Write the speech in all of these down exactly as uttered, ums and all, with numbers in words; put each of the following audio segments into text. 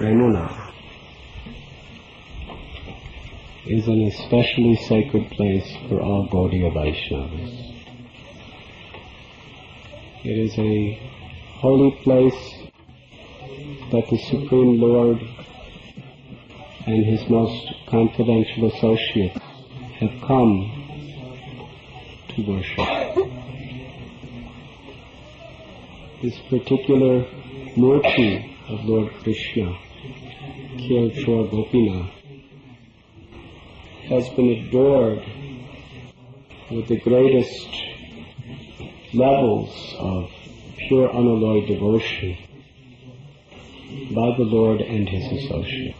Remuna is an especially sacred place for all Gaudiya Vaishnavas. It is a holy place that the Supreme Lord and His most confidential associates have come to worship. This particular murti of Lord Krishna, Ksheshwar Gopinath, has been adored with the greatest levels of pure unalloyed devotion by the Lord and His associates.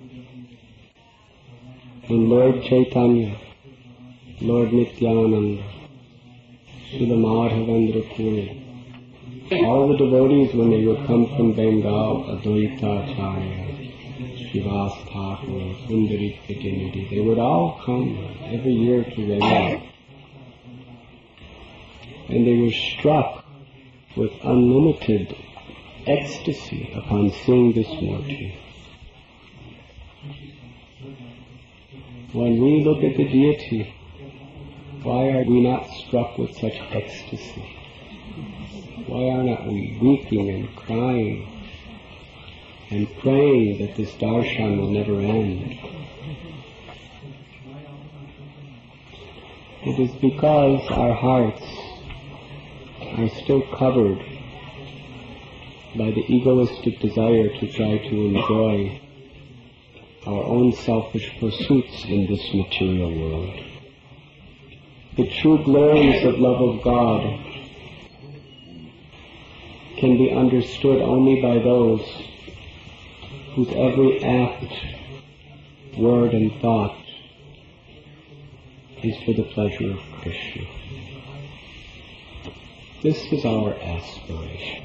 When Lord Chaitanya, Lord Nityananda, Srila Madhavendra Puri, all the devotees, when they would come from Bengal, Advaita Acharya, Srivas Thakur, Pundarik Pratinidhi, they would all come every year to Remuna. And they were struck with unlimited ecstasy upon seeing this murti. When we look at the deity, why are we not struck with such ecstasy? Why are not we weeping and crying and praying that this darshan will never end? It is because our hearts are still covered by the egoistic desire to try to enjoy our own selfish pursuits in this material world. The true glories of love of God can be understood only by those whose every act, word and thought is for the pleasure of Krishna. This is our aspiration.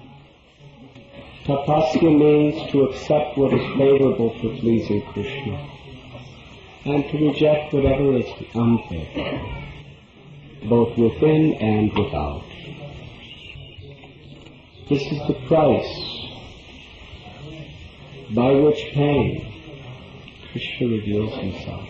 Tapasya means to accept what is favorable for pleasing Krishna and to reject whatever is unfavorable, both within and without. This is the price by which paying Krishna reveals Himself.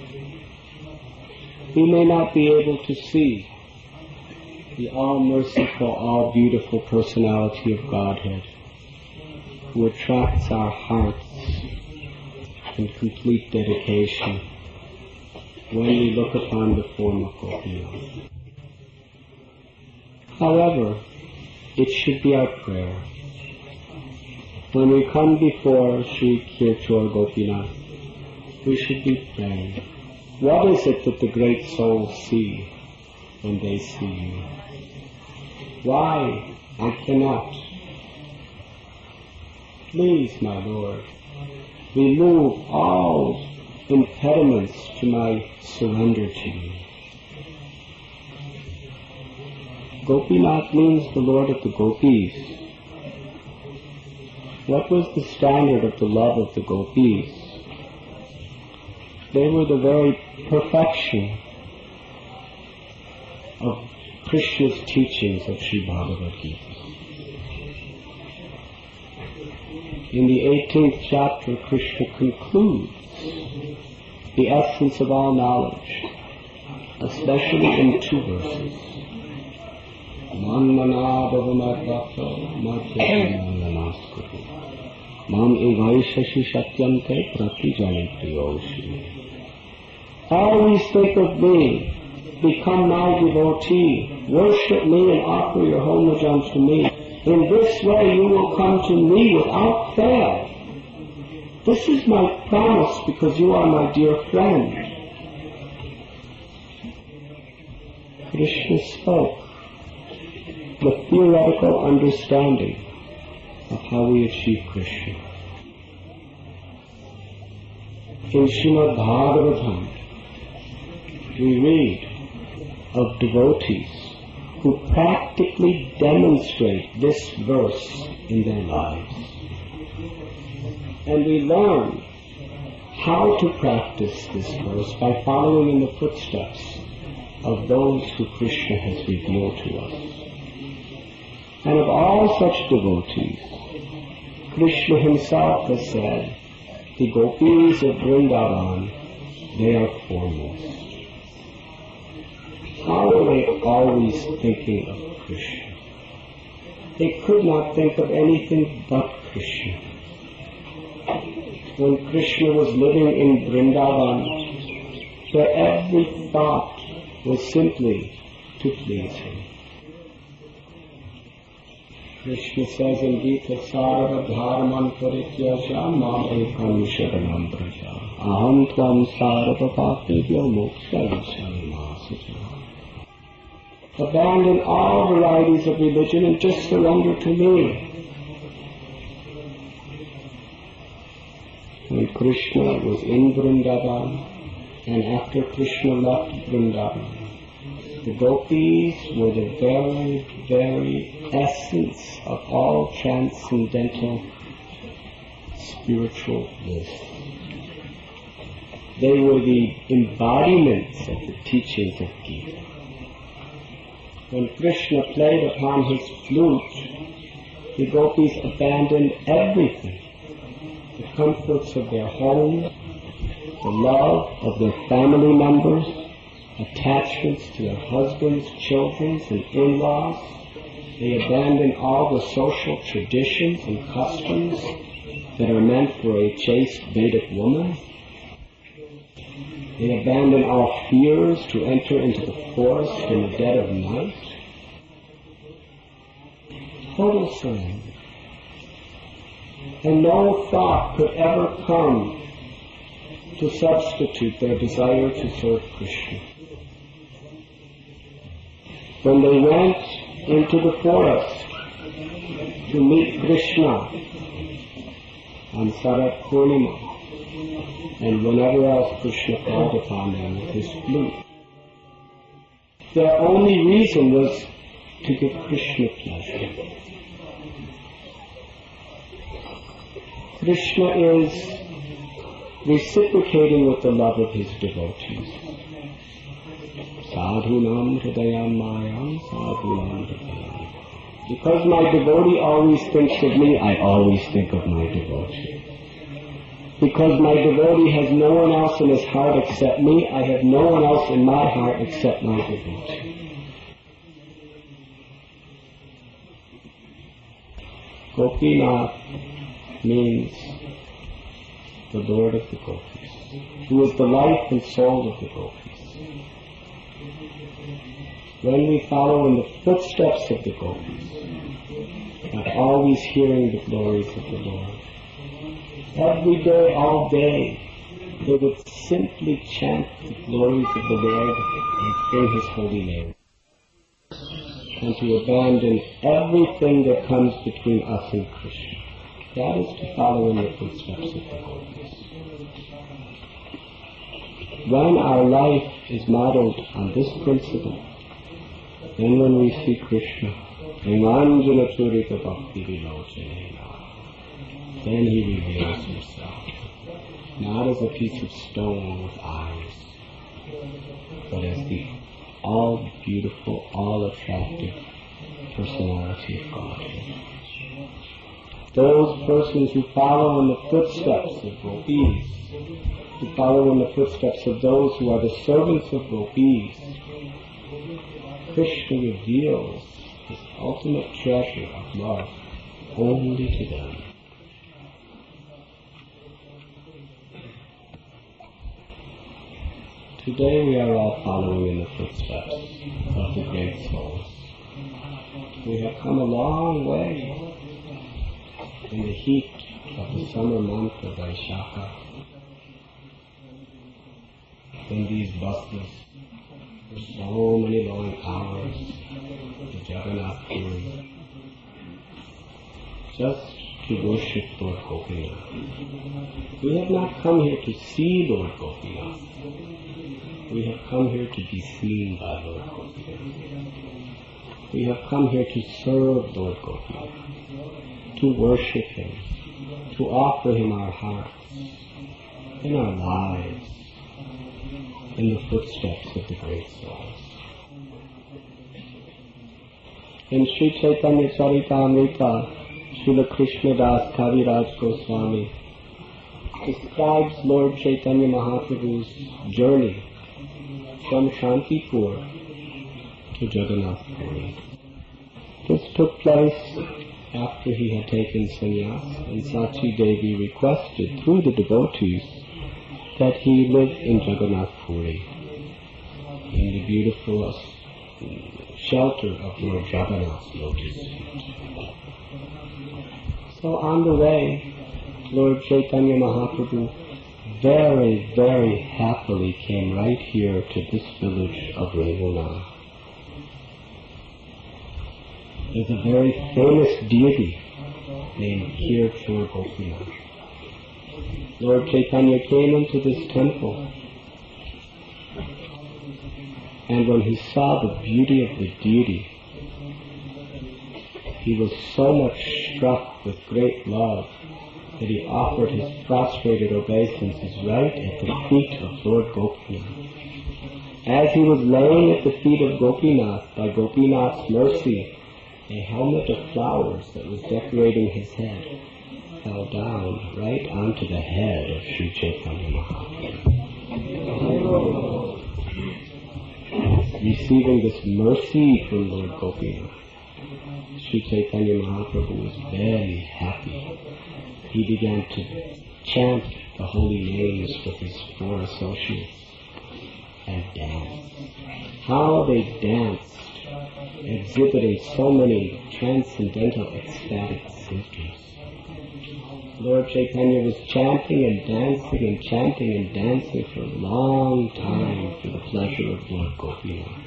We may not be able to see the all-merciful, all-beautiful personality of Godhead, who attracts our hearts in complete dedication when we look upon the form of Gopinath. However, it should be our prayer, when we come before Sri Ksheshwar Gopinath, we should be praying, what is it that the great souls see when they see you? Why I cannot? Please, my Lord, remove all impediments to my surrender to you. Gopinath means the Lord of the Gopis. What was the standard of the love of the Gopis? They were the very perfection of Krishna's teachings of Sri Bhagavad Gita. In the eighteenth chapter, Krishna concludes the essence of all knowledge, especially in two verses. Manmana bhavamadvato madhyamanaskuru mam evaishashi satyante pratijani priyoshi. Always think of me, become my devotee, worship me and offer your homage unto me. In this way you will come to me without fail. This is my promise because you are my dear friend. Krishna spoke the theoretical understanding of how we achieve Krishna. In Srimad Bhagavatam, we read of devotees who practically demonstrate this verse in their lives. And we learn how to practice this verse by following in the footsteps of those who Krishna has revealed to us. And of all such devotees, Krishna himself has said, the gopis of Vrindavan, they are foremost. How are they always thinking of Krishna? They could not think of anything but Krishna. When Krishna was living in Vrindavan, their every thought was simply to please him. Krishna says in Gita, Sarva dharman parityasya mam ekam sharanam braja aham tvam sarva papibhyo moksha vishami masaja. Abandon all varieties of religion and just surrender to me. When Krishna was in Vrindavan, and after Krishna left Vrindavan, the gopis were the very, very essence of all transcendental spiritual bliss. They were the embodiments of the teachings of Gita. When Krishna played upon his flute, the gopis abandoned everything. The comforts of their home, the love of their family members, attachments to their husbands, children, and in-laws. They abandoned all the social traditions and customs that are meant for a chaste Vedic woman. They abandoned all fears to enter into the forest in the dead of night. Total surrender. And no thought could ever come to substitute their desire to serve Krishna. When they went into the forest to meet Krishna on Sarat Purnima, and whenever else Krishna called upon them with his flute, their only reason was to give Krishna pleasure. Krishna is reciprocating with the love of his devotees. Sadhunam hridayam mayam, sadhunam hridayam. Because my devotee always thinks of me, I always think of my devotee. Because my devotee has no one else in his heart except me, I have no one else in my heart except my devotee. Gopinath means the Lord of the gopis, who is the life and soul of the gopis. When we follow in the footsteps of the gopis, by always hearing the glories of the Lord, every day, all day, they would simply chant the glories of the Lord and sing his holy name, and to abandon everything that comes between us and Krishna. That is to follow in the footsteps of the gopis. When our life is modeled on this principle, then when we see Krishna, Primanjana Churita Bhakti Vilochana, then he reveals himself, not as a piece of stone with eyes, but as the all-beautiful, all-attractive personality of Godhead. Those persons who follow in the footsteps of gopis, who follow in the footsteps of those who are the servants of gopis, Krishna reveals his ultimate treasure of love only to them. Today we are all following in the footsteps of the great souls. We have come a long way in the heat of the summer month of Vaishakha, in these buses for so many long hours to Jagannath Puri, just to worship Lord Gopinath. We have not come here to see Lord Gopinath. We have come here to be seen by Lord Gopinath. We have come here to serve Lord Gopinath, to worship him, to offer him our hearts and our lives in the footsteps of the great souls. In Sri Chaitanya Charitamrita, Srila Krishnadas Kaviraj Goswami describes Lord Chaitanya Mahaprabhu's journey from Shantipur to Jagannath Puri. This took place after he had taken sannyas, and Sachi Devi requested through the devotees that he live in Jagannath Puri, in the beautiful shelter of Lord Jagannath's lotus feet. So on the way, Lord Chaitanya Mahaprabhu very, very happily came right here to this village of Revuna. There's a very famous deity named Kirchur Gopinath. Lord Chaitanya came into this temple, and when he saw the beauty of the deity, he was so much struck with great love that he offered his prostrated obeisances right at the feet of Lord Gopinath. As he was laying at the feet of Gopinath, by Gopinath's mercy, a helmet of flowers that was decorating his head fell down right onto the head of Sri Chaitanya Mahaprabhu. Receiving this mercy from Lord Gopinath, Sri Chaitanya Mahaprabhu was very happy. He began to chant the holy names with his four associates and dance. How they danced, exhibiting so many transcendental ecstatic symptoms. Lord Chaitanya was chanting and dancing and chanting and dancing for a long time for the pleasure of Lord Gopinath.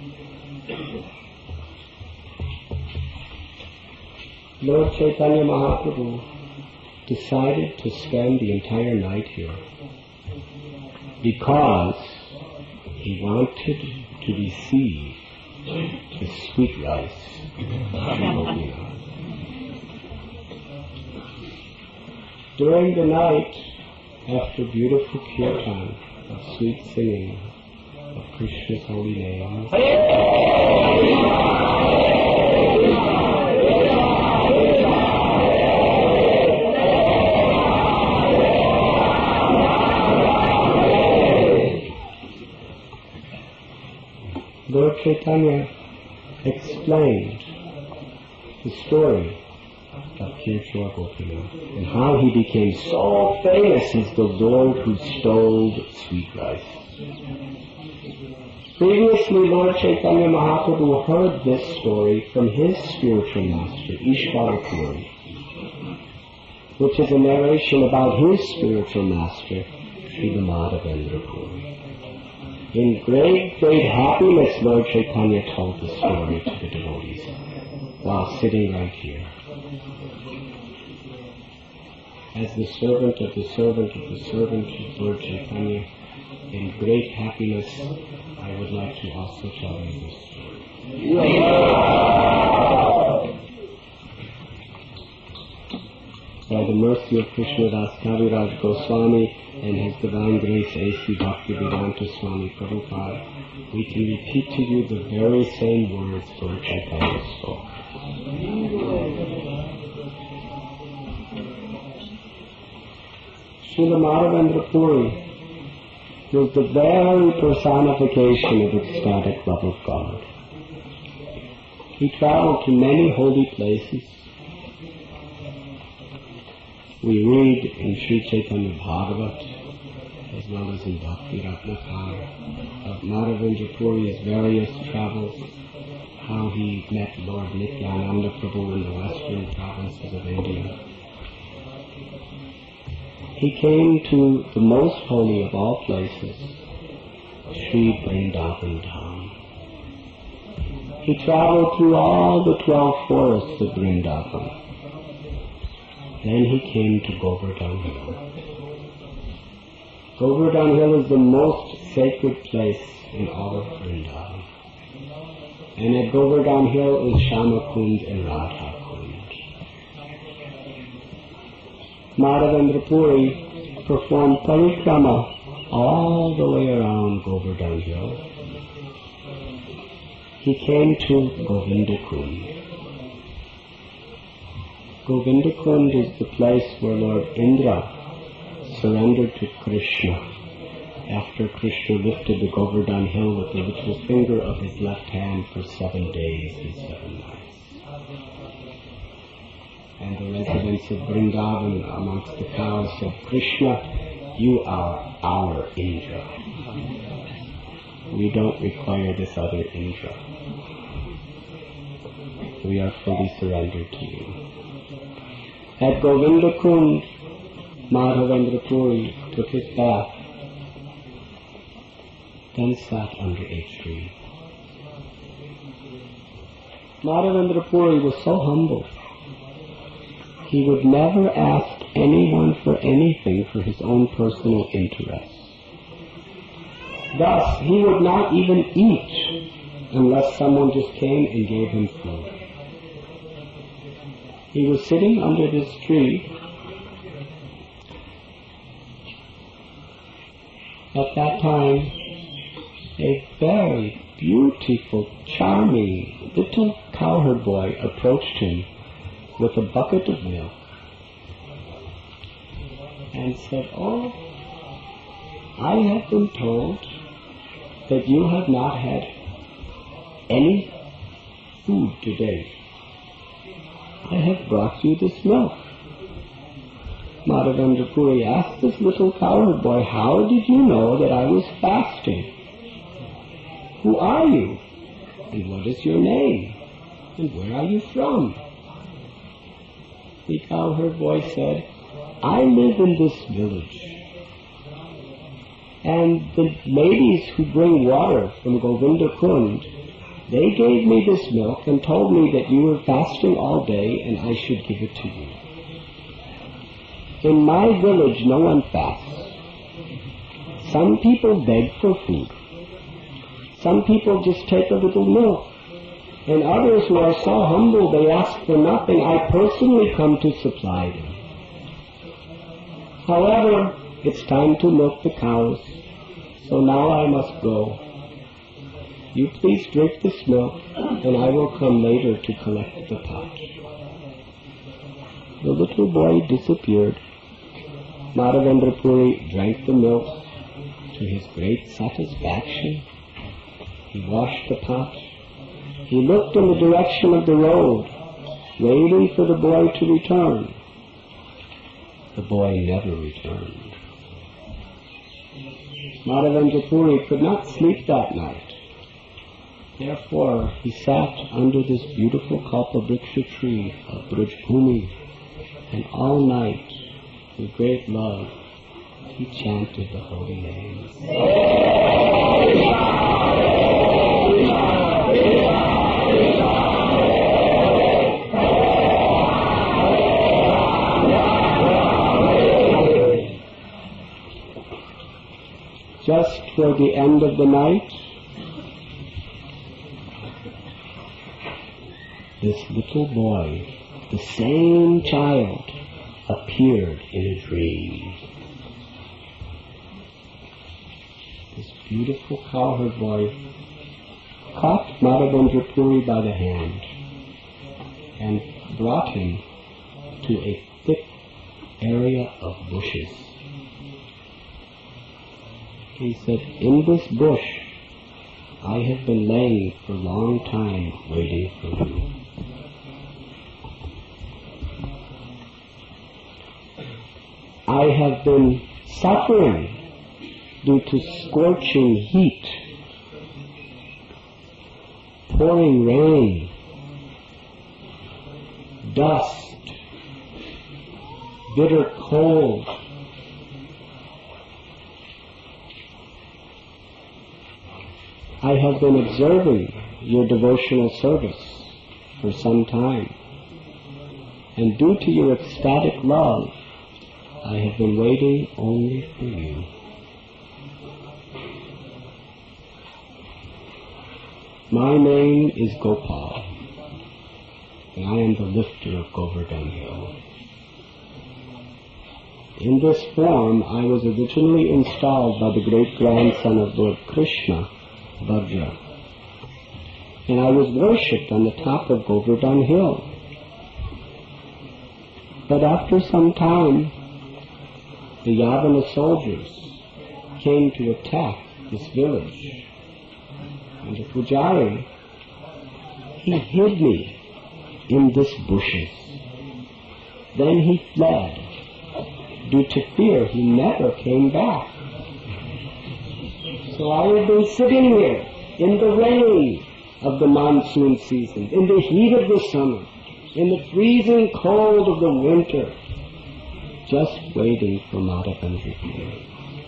Lord Chaitanya Mahaprabhu decided to spend the entire night here because he wanted to receive the sweet rice of Gopinath. During the night, after beautiful kirtan of sweet singing of Krishna's holy names, Lord Chaitanya explained the story of Kirchur Gopinath and how he became so famous as the Lord who stole sweet rice. Previously, Lord Chaitanya Mahaprabhu heard this story from his spiritual master, Ishvara Puri, which is a narration about his spiritual master, Srila Madhavendra Puri. In great, great happiness, Lord Chaitanya told the story to the devotees while sitting right here. As the servant of the servant of the servant of Lord Chaitanya, in great happiness, I would like to also tell you this story. By the mercy of Krishnadas Kaviraj Goswami and His Divine Grace A C Bhaktivedanta Swami Prabhupada, we can repeat to you the very same words Lord Chaitanya spoke. Srila Madhavendra Puri was the very personification of ecstatic love of God. He traveled to many holy places. We read in Sri Chaitanya Bhagavat, as well as in Bhakti Ratnakara, of Madhavendra Puri's various travels, how he met Lord Nityananda Prabhu in the western provinces of India. He came to the most holy of all places, Sri Vrindavan Dham. He traveled through all the twelve forests of Vrindavan. Then he came to Govardhan Hill. Govardhan Hill is the most sacred place in all of Vrindavan. And at Govardhan Hill is Shama Kund and Radha Kund. Madhavendra Puri performed parikrama all the way around Govardhan Hill. He came to Govinda Kund. Govindakund is the place where Lord Indra surrendered to Krishna after Krishna lifted the Govardhan hill with the little finger of his left hand for seven days and seven nights. And the residents of Vrindavan amongst the cows said, Krishna, you are our Indra. We don't require this other Indra. We are fully surrendered to you. At Govindakund, Madhavendra Puri took his bath, then sat under a tree. Madhavendra Puri was so humble. He would never ask anyone for anything for his own personal interest. Thus, he would not even eat unless someone just came and gave him food. He was sitting under this tree. At that time, a very beautiful, charming little cowherd boy approached him with a bucket of milk and said, Oh, I have been told that you have not had any food today. I have brought you this milk. Madhavendra Puri asked this little cowherd boy, How did you know that I was fasting? Who are you? And what is your name? And where are you from? The cowherd boy said, I live in this village. And the ladies who bring water from Govindakund, they gave me this milk and told me that you were fasting all day and I should give it to you. In my village, no one fasts. Some people beg for food. Some people just take a little milk. And others who are so humble they ask for nothing. I personally come to supply them. However, it's time to milk the cows, so now I must go. You please drink this milk, and I will come later to collect the pot. The little boy disappeared. Madhavendra Puri drank the milk to his great satisfaction. He washed the pot. He looked in the direction of the road, waiting for the boy to return. The boy never returned. Madhavendra Puri could not sleep that night. Therefore, he sat under this beautiful Kalpavriksha tree of Brajbhumi, and all night, with great love, he chanted the holy names. Just toward the end of the night, this little boy, the same child, appeared in a dream. This beautiful cowherd boy caught Madhavendra Puri by the hand and brought him to a thick area of bushes. He said, In this bush, I have been laying for a long time waiting for you. I have been suffering due to scorching heat, pouring rain, dust, bitter cold. I have been observing your devotional service for some time, and due to your ecstatic love, I have been waiting only for you. My name is Gopal, and I am the lifter of Govardhan Hill. In this form, I was originally installed by the great-grandson of Lord Krishna, Bhadra, and I was worshipped on the top of Govardhan Hill. But after some time, the Yavana soldiers came to attack this village. And the Pujari, he hid me in this bushes. Then he fled. Due to fear, he never came back. So I have been sitting here in the rain of the monsoon season, in the heat of the summer, in the freezing cold of the winter, just waiting for Madhavendra Puri.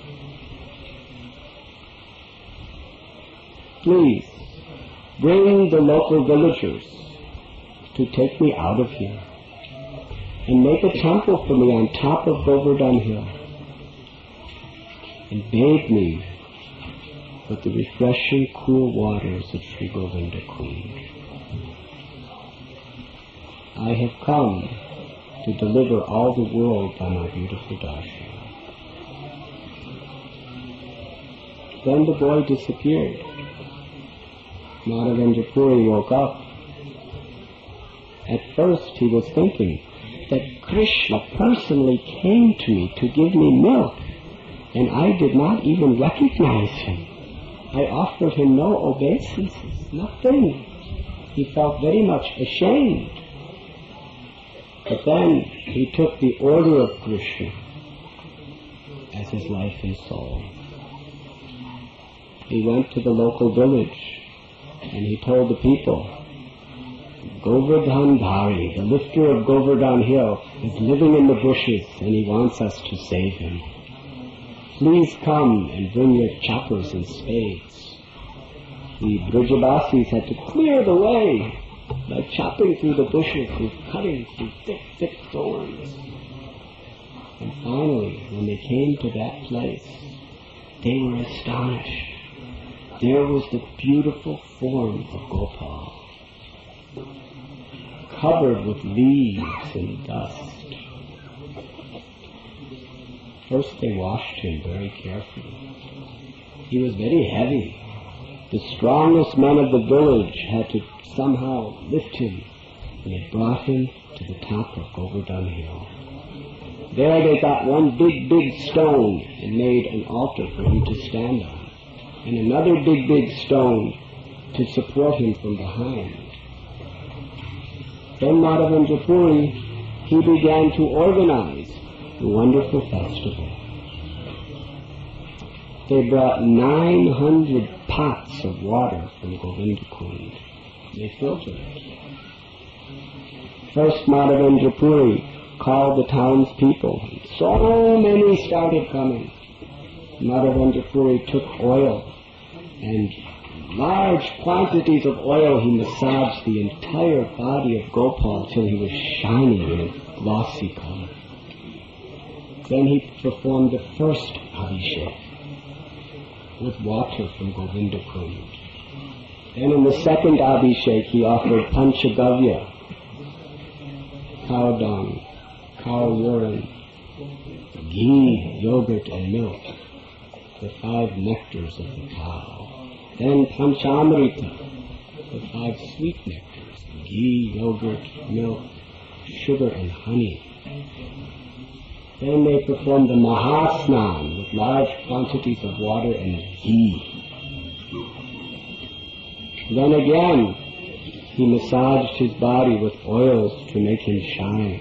Please, bring the local villagers to take me out of here and make a temple for me on top of Govardhan Hill and bathe me with the refreshing cool waters of Sri Govinda Kund. I have come to deliver all the world by my beautiful darshan. Then the boy disappeared. Madhavendra Puri woke up. At first he was thinking that Krishna personally came to me to give me milk, and I did not even recognize him. I offered him no obeisances, nothing. He felt very much ashamed. But then he took the order of Krishna as his life and soul. He went to the local village and he told the people, Govardhan Dhari, the lifter of Govardhan Hill, is living in the bushes and he wants us to save him. Please come and bring your choppers and spades. The Brajavasis had to clear the way by chopping through the bushes and cutting through thick, thick thorns. And finally, when they came to that place, they were astonished. There was the beautiful form of Gopal, covered with leaves and dust. First they washed him very carefully. He was very heavy. The strongest men of the village had to somehow lift him, and they brought him to the top of Govardhan Hill. There they got one big, big stone and made an altar for him to stand on, and another big, big stone to support him from behind. Then Madhavendra Puri, he began to organize a wonderful festival. They brought nine hundred pots of water from Govinda Kund. They filtered it. First Madhavendra Puri called the townspeople. So many started coming. Madhavendra Puri took oil and large quantities of oil. He massaged the entire body of Gopal till he was shiny in a glossy color. Then he performed the first Abhishek with water from Govinda Kund. Then in the second Abhishek he offered Panchagavya, cow dung, cow urine, ghee, yogurt and milk, the five nectars of the cow. Then Panchamrita, the five sweet nectars, ghee, yogurt, milk, sugar and honey. Then they performed the Mahasnan with large quantities of water and ghee. Then again, he massaged his body with oils to make him shine.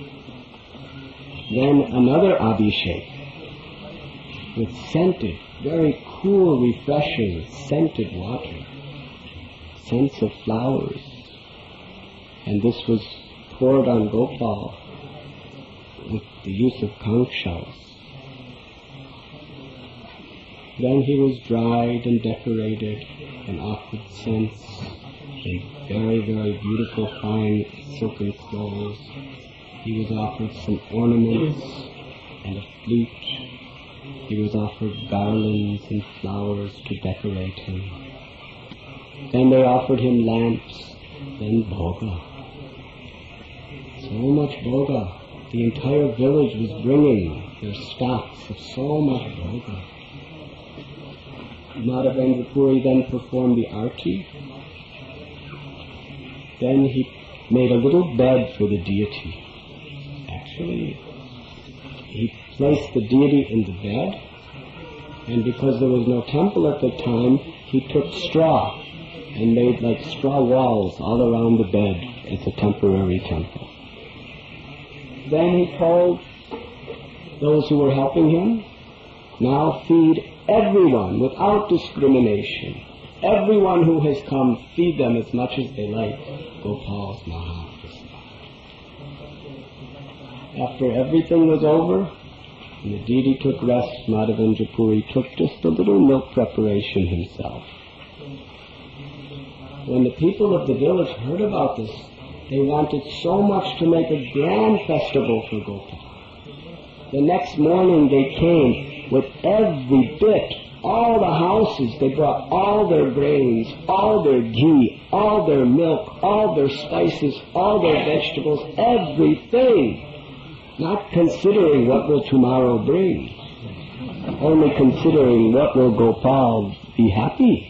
Then another Abhishek with scented, very cool, refreshing, scented water, scents of flowers. And this was poured on Gopal with the use of conch shells. Then he was dried and decorated and offered scents and very, very beautiful fine silken clothes. He was offered some ornaments and a flute. He was offered garlands and flowers to decorate him. Then they offered him lamps, then bhoga. So much bhoga. The entire village was bringing their stocks of so much bhoga. Madhavendra Puri then performed the arti. Then he made a little bed for the deity. Actually, actually, he placed the deity in the bed, and because there was no temple at the time, he took straw and made like straw walls all around the bed as a temporary temple. Then he told those who were helping him, now feed everyone without discrimination. Everyone who has come, feed them as much as they like. Gopal's Mahaprasad. After everything was over, and the deity took rest, Madhavendra Puri took just a little milk preparation himself. When the people of the village heard about this, they wanted so much to make a grand festival for Gopal. The next morning they came with every bit, all the houses. They brought all their grains, all their ghee, all their milk, all their spices, all their vegetables, everything. Not considering what will tomorrow bring, only considering what will Gopal be happy.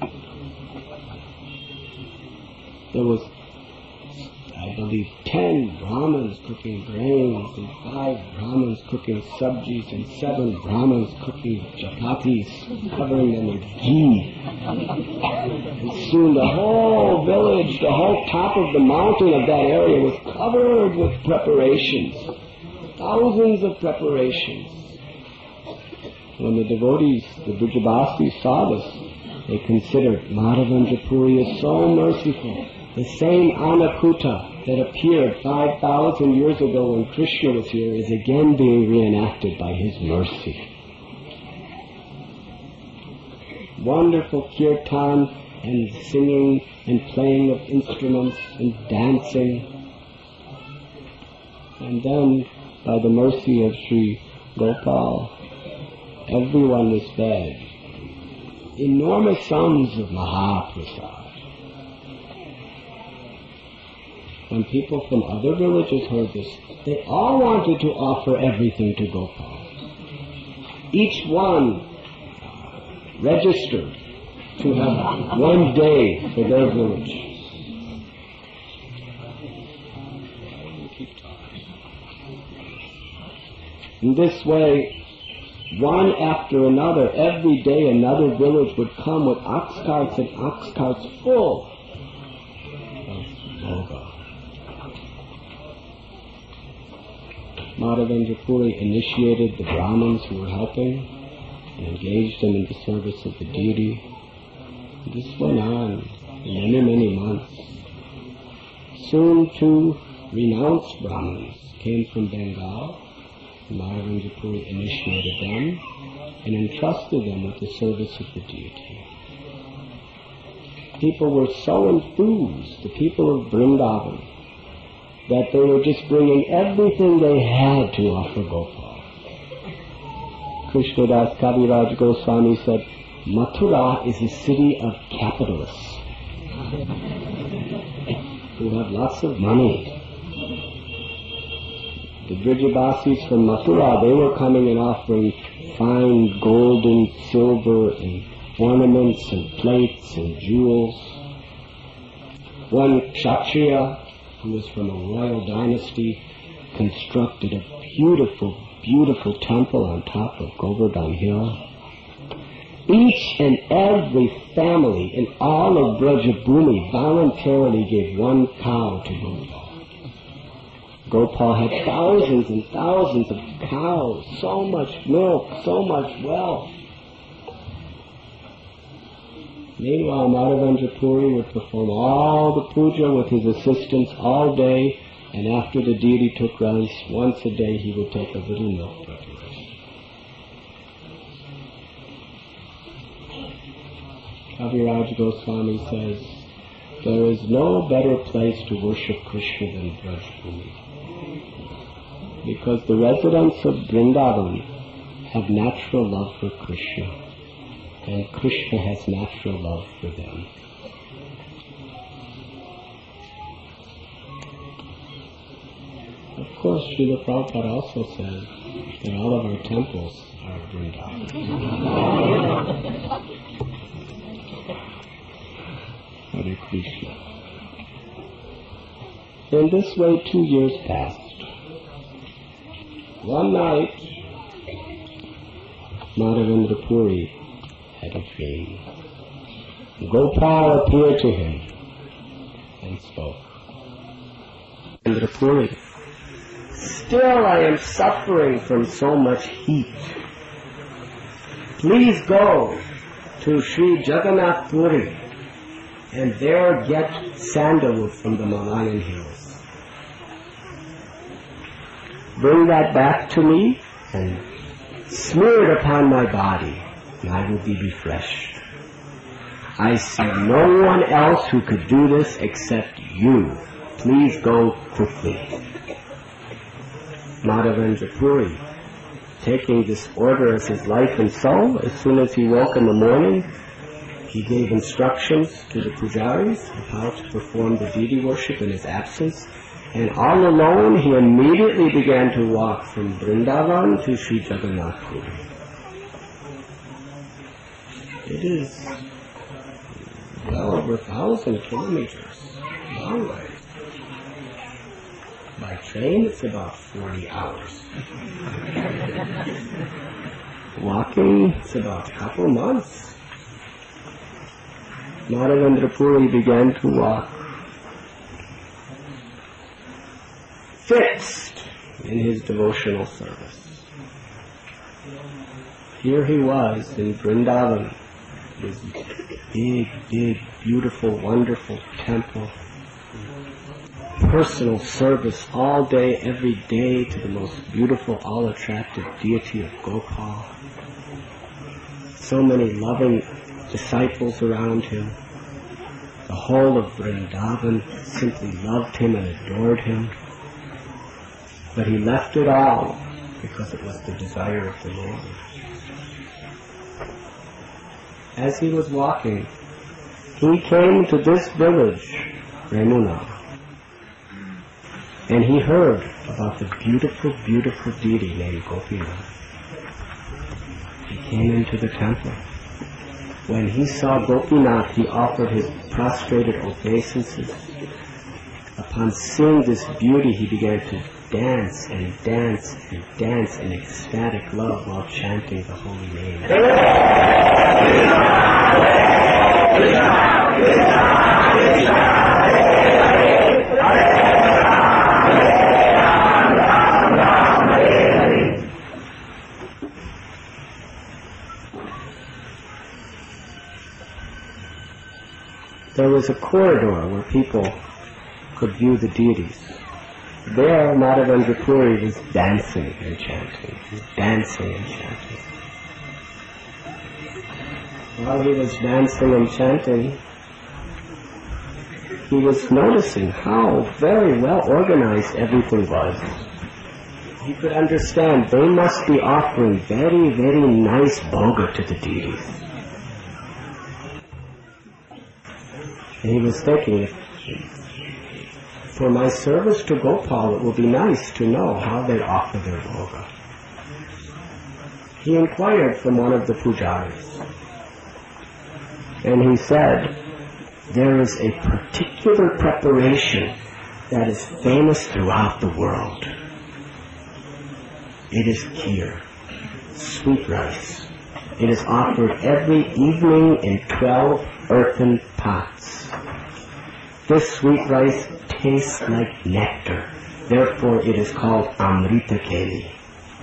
There was, I believe, ten Brahmins cooking grains, and five Brahmins cooking sabjis, and seven Brahmins cooking chapatis, covering them with ghee. And soon the whole village, the whole top of the mountain of that area was covered with preparations. Thousands of preparations. When the devotees, the Brijabasis, saw this, they considered Madhavendra Puri is so merciful. The same Anakuta that appeared five thousand years ago when Krishna was here is again being reenacted by his mercy. Wonderful kirtan and singing and playing of instruments and dancing. And then, by the mercy of Sri Gopal, everyone was fed enormous sums of Mahaprasad. When people from other villages heard this, they all wanted to offer everything to Gopal. Each one registered to have one day for their village. In this way, one after another, every day another village would come with ox carts and ox carts full of bhoga. Madhavendra Puri initiated the Brahmins who were helping and engaged them in the service of the deity. This went on many, many months. Soon two renounced Brahmins came from Bengal. Madhavendra Puri initiated them and entrusted them with the service of the deity. People were so enthused, the people of Vrindavan, that they were just bringing everything they had to offer Gopal. Krishnadas Kaviraj Goswami said, Mathura is a city of capitalists who have lots of money. The Brijabasis from Mathura, they were coming and offering fine gold and silver and ornaments and plates and jewels. One Kshatriya, who was from a royal dynasty, constructed a beautiful, beautiful temple on top of Govardhan Hill. Each and every family in all of Brajabhumi voluntarily gave one cow to Gopal. Gopal had thousands and thousands of cows, so much milk, so much wealth. Meanwhile, Madhavendra Puri would perform all the puja with his assistants all day, and after the deity took rest, once a day he would take a little milk preparation. Kaviraj Goswami says, there is no better place to worship Krishna than Brajbhumi, because the residents of Vrindavan have natural love for Krishna, and Krishna has natural love for them. Of course, Srila Prabhupada also says that all of our temples are Vrindavan. Hare Krishna. In this way, two years passed. One night, Madhavendra Puri had a dream. Gopal appeared to him and spoke. Madhavendra Puri, still I am suffering from so much heat. Please go to Sri Jagannath Puri and there get sandalwood from the Malayan hills. Bring that back to me and smear it upon my body, and I will be refreshed. I see no one else who could do this except you. Please go quickly. Madhavendra Puri, taking this order as his life and soul, as soon as he woke in the morning, he gave instructions to the pujaris of how to perform the deity worship in his absence, and all alone he immediately began to walk from Vrindavan to Sri Jagannath Puri. It is well over a thousand kilometers long way. By train it's about forty hours. Walking it's about a couple months. Madhavendra Puri began to walk, fixed in his devotional service. Here he was in Vrindavan, this big, big, beautiful, wonderful temple. Personal service all day, every day to the most beautiful, all-attractive deity of Gopal. So many loving disciples around him. The whole of Vrindavan simply loved him and adored him. But he left it all because it was the desire of the Lord. As he was walking, he came to this village, Remuna, and he heard about the beautiful, beautiful deity named Gopinath. He came into the temple. When he saw Gopinath, he offered his prostrated obeisances. Upon seeing this beauty, he began to dance and dance and dance in ecstatic love while chanting the holy name. There was a corridor where people could view the deities. There, Madhavendra Puri was dancing and chanting, dancing and chanting. While he was dancing and chanting, he was noticing how very well organized everything was. He could understand they must be offering very, very nice bhoga to the deities. And he was thinking, for my service to Gopal, it will be nice to know how they offer their bhoga. He inquired from one of the pujaris, and he said, there is a particular preparation that is famous throughout the world. It is kheer, sweet rice. It is offered every evening in twelve earthen pots. This sweet rice tastes like nectar, therefore it is called Amrita Keli.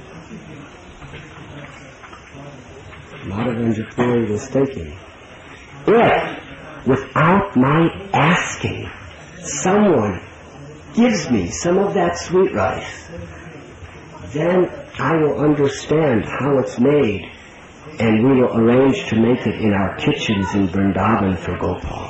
Madhavendra Puri was thinking, if, without my asking, someone gives me some of that sweet rice, then I will understand how it's made, and we will arrange to make it in our kitchens in Vrindavan for Gopal.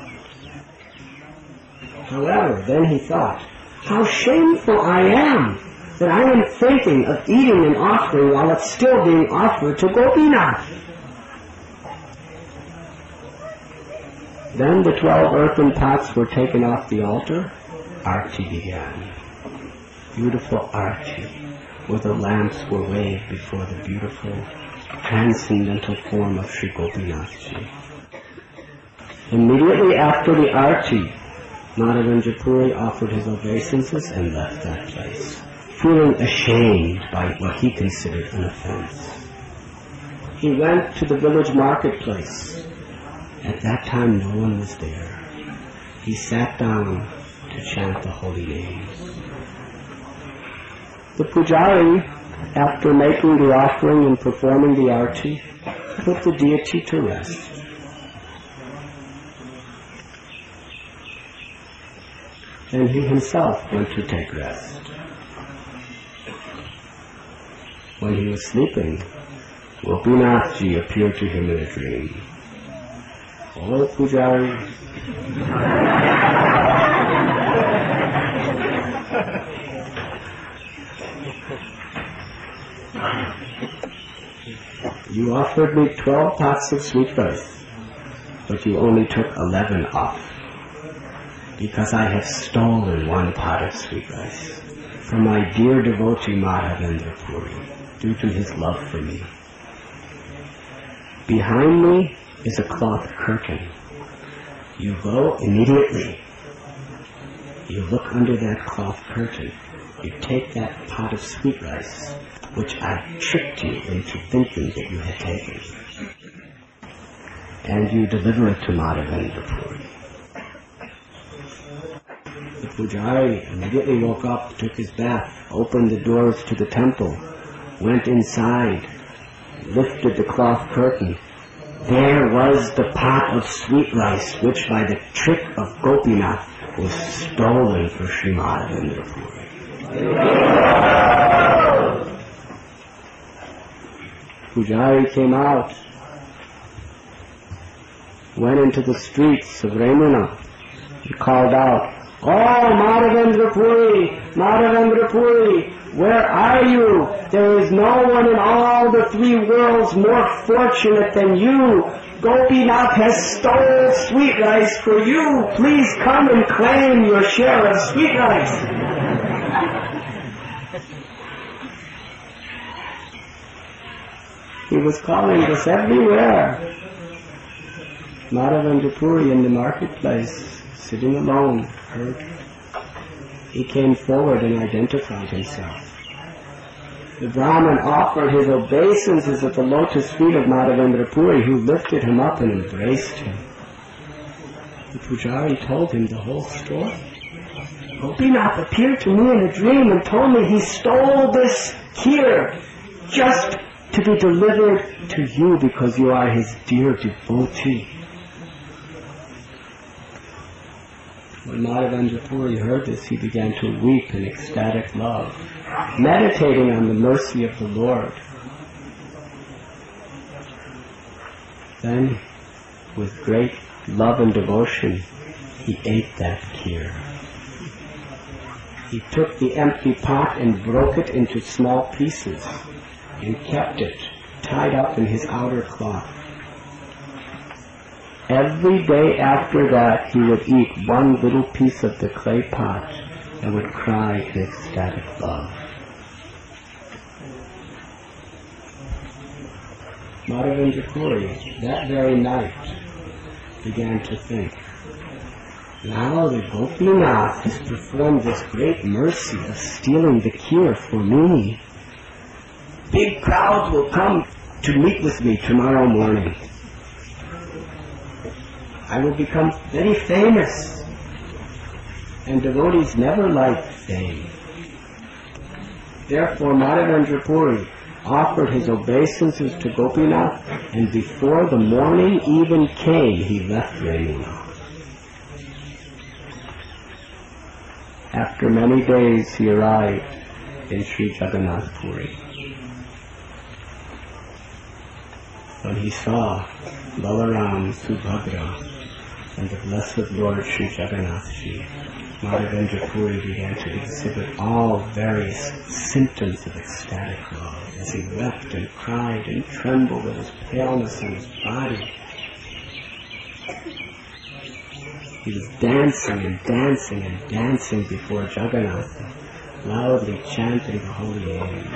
However, then he thought, how shameful I am that I am thinking of eating an offering while it's still being offered to Gopinath. Then the twelve earthen pots were taken off the altar. Arti began. Beautiful arti, where the lamps were waved before the beautiful, transcendental form of Sri Gopinathji. Immediately after the arti, Madhavendra Puri offered his obeisances and left that place. feeling ashamed by what he considered an offense. He went to the village marketplace. At that time, no one was there. He sat down to chant the holy names. The pujari, after making the offering and performing the arti, put the deity to rest. And he himself went to take rest. When he was sleeping, Gopinathji appeared to him in a dream. Oh, Pujari, you offered me twelve pots of sweet rice, but you only took eleven off, because I have stolen one pot of sweet rice from my dear devotee Madhavendra Puri, due to his love for me. Behind me is a cloth curtain. You go immediately. You look under that cloth curtain. You take that pot of sweet rice, which I tricked you into thinking that you had taken, and you deliver it to Madhavendra Puri. The pujari immediately woke up, took his bath, opened the doors to the temple, went inside, lifted the cloth curtain. There was the pot of sweet rice, which by the trick of Gopinath was stolen for Sri Madhavendra Puri. Pujari came out, went into the streets of Remuna, and called out, "Oh, Madhavendra Puri, Madhavendra Puri, where are you? There is no one in all the three worlds more fortunate than you. Gopinath has stolen sweet rice for you. Please come and claim your share of sweet rice." He was calling this everywhere. Madhavendra Puri in the marketplace, sitting alone, heard. He came forward and identified himself. The Brahmin offered his obeisances at the lotus feet of Madhavendra Puri, who lifted him up and embraced him. The pujari told him the whole story. Gopinath appeared to me in a dream and told me he stole this kheer just to be delivered to you because you are his dear devotee. When Madhavendra Puri heard this, he began to weep in ecstatic love, meditating on the mercy of the Lord. Then, with great love and devotion, he ate that kheer. He took the empty pot and broke it into small pieces and kept it tied up in his outer cloth. Every day after that, he would eat one little piece of the clay pot and would cry in ecstatic love. Madhavendra Puri, that very night, began to think, now that Gopinath has performed this great mercy of stealing the kheer for me, big crowds will come to meet with me tomorrow morning. I will become very famous, and devotees never like fame. Therefore, Madhavendra Puri offered his obeisances to Gopinath, and before the morning even came, he left Remuna. After many days, he arrived in Sri Jagannath Puri. When he saw Balaram, Subhadra, and the blessed Lord Sri Jagannathji, Madhavendra Puri began to exhibit all various symptoms of ecstatic love as he wept and cried and trembled at his paleness in his body. He was dancing and dancing and dancing before Jagannatha, loudly chanting the holy name.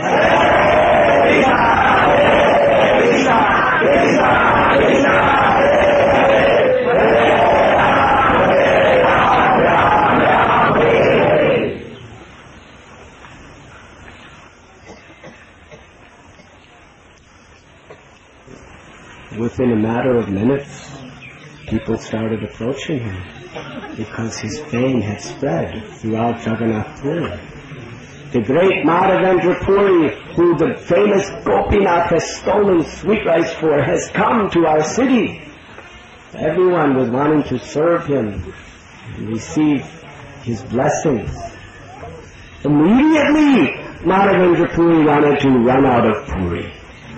Within a matter of minutes, people started approaching him because his fame had spread throughout Jagannath Puri. The great Madhavendra Puri, who the famous Gopinath has stolen sweet rice for, has come to our city. Everyone was wanting to serve him and receive his blessings. Immediately, Madhavendra Puri wanted to run out of Puri.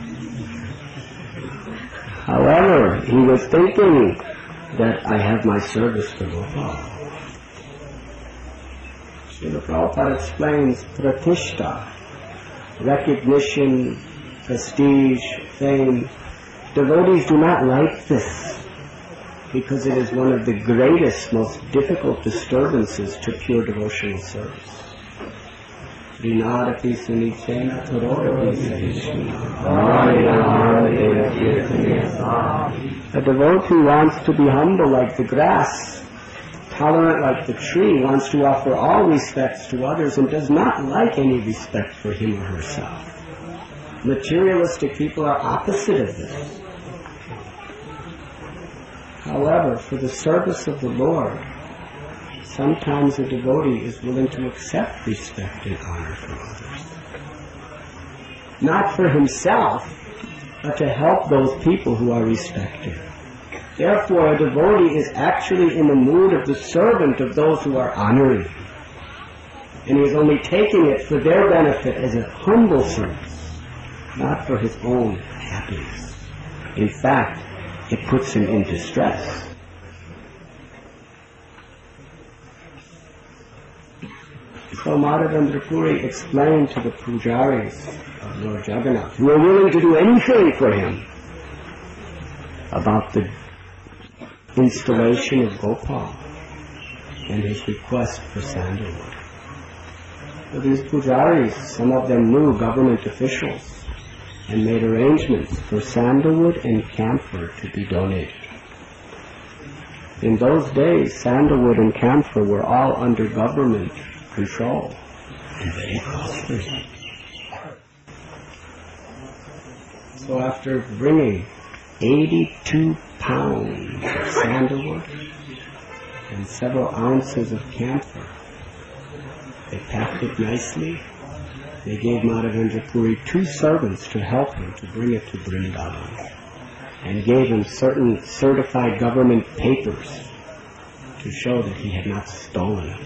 However, he was thinking that I have my service for Gopal. Srila Prabhupada explains pratishta, recognition, prestige, fame. Devotees do not like this because it is one of the greatest, most difficult disturbances to pure devotional service. Rinadapi sunichena tarodapi sahishna. A devotee wants to be humble like the grass, tolerant like the tree, wants to offer all respects to others and does not like any respect for him or herself. Materialistic people are opposite of this. However, for the service of the Lord, sometimes a devotee is willing to accept respect and honor from others. Not for himself, but to help those people who are respected. Therefore, a devotee is actually in the mood of the servant of those who are honoring him. And he is only taking it for their benefit as a humble service, not for his own happiness. In fact, it puts him in distress. So Madhavendra Puri explained to the pujaris of Lord Jagannath, who were willing to do anything for him, about the installation of Gopal and his request for sandalwood. So these pujaris, some of them knew government officials and made arrangements for sandalwood and camphor to be donated. In those days, sandalwood and camphor were all under government control and very costly. So after bringing eighty-two pounds of sandalwood and several ounces of camphor, they packed it nicely. They gave Madhavendra Puri two servants to help him to bring it to Vrindavan, and gave him certain certified government papers to show that he had not stolen it.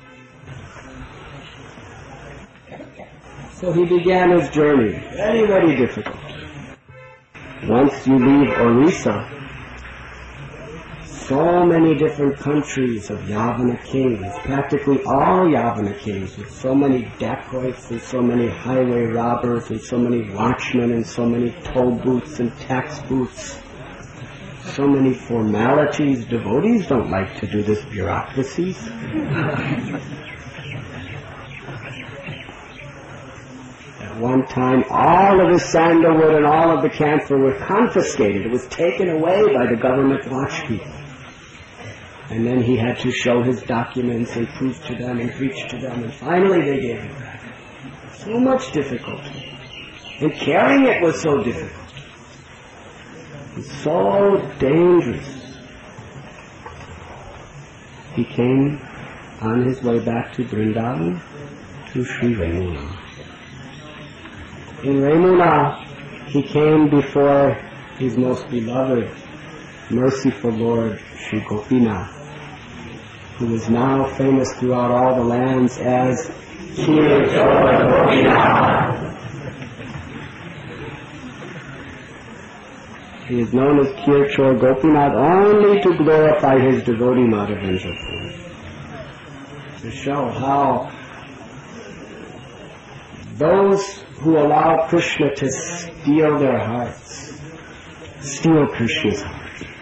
So he began his journey, very, very difficult. Once you leave Orissa, so many different countries of Yavana kings, practically all Yavana kings, with so many dacoits and so many highway robbers and so many watchmen and so many toll booths and tax booths, so many formalities. Devotees don't like to do this bureaucracies. At one time, all of the sandalwood and all of the camphor were confiscated. It was taken away by the government watch people. And then he had to show his documents and prove to them and preach to them, and finally they gave it back. So much difficulty. And carrying it was so difficult. And so dangerous. He came on his way back to Vrindavan to Sri Ramuna. In Ramuna, he came before his most beloved, merciful Lord, Sri Gopinath, who is now famous throughout all the lands as Kir Chor Gopinath. He is known as Kir Chor Gopinath only to glorify his devotee Madhavendra Puri, to show how those who allow Krishna to steal their hearts, steal Krishna's heart.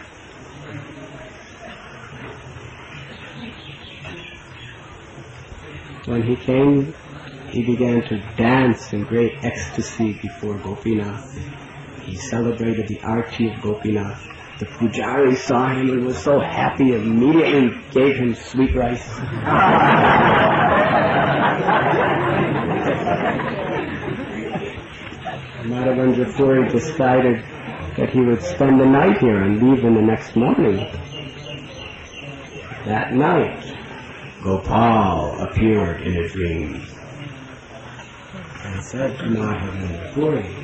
When he came, he began to dance in great ecstasy before Gopinath. He celebrated the arti of Gopinath. The pujari saw him and was so happy, immediately gave him sweet rice. Madhavendra Puri decided that he would spend the night here and leave in the next morning. That night, Gopal appeared in a dream and said to Madhavendra Puri,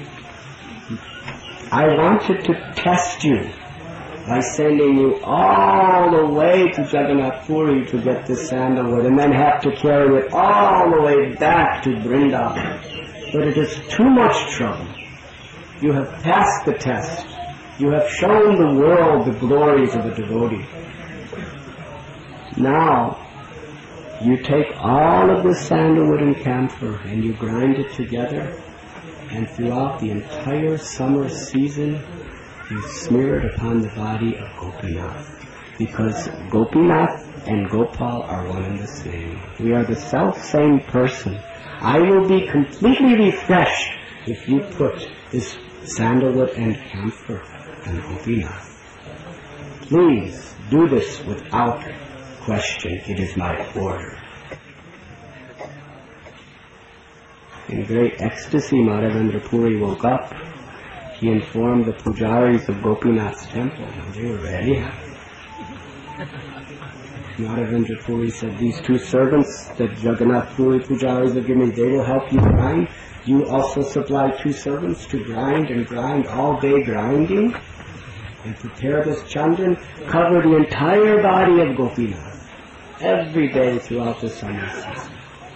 I wanted to test you by sending you all the way to Jagannath Puri to get this sandalwood and then have to carry it all the way back to Vrindavan. But it is too much trouble. You have passed the test. You have shown the world the glories of a devotee. Now, you take all of this sandalwood and camphor and you grind it together, and throughout the entire summer season, you smear it upon the body of Gopinath. Because Gopinath and Gopal are one and the same. We are the self-same person. I will be completely refreshed if you put this sandalwood and camphor on Gopinath. Please do this without question. It is my order. In great ecstasy, Madhavendra Puri woke up. He informed the pujaris of Gopinath's temple, and they were very happy. Madhavendra Puri said, these two servants that Jagannath Puri pujaris have given me, they will help you grind. You also supply two servants to grind and grind all day grinding and prepare this chandan, cover the entire body of Gopinath every day throughout the summer season.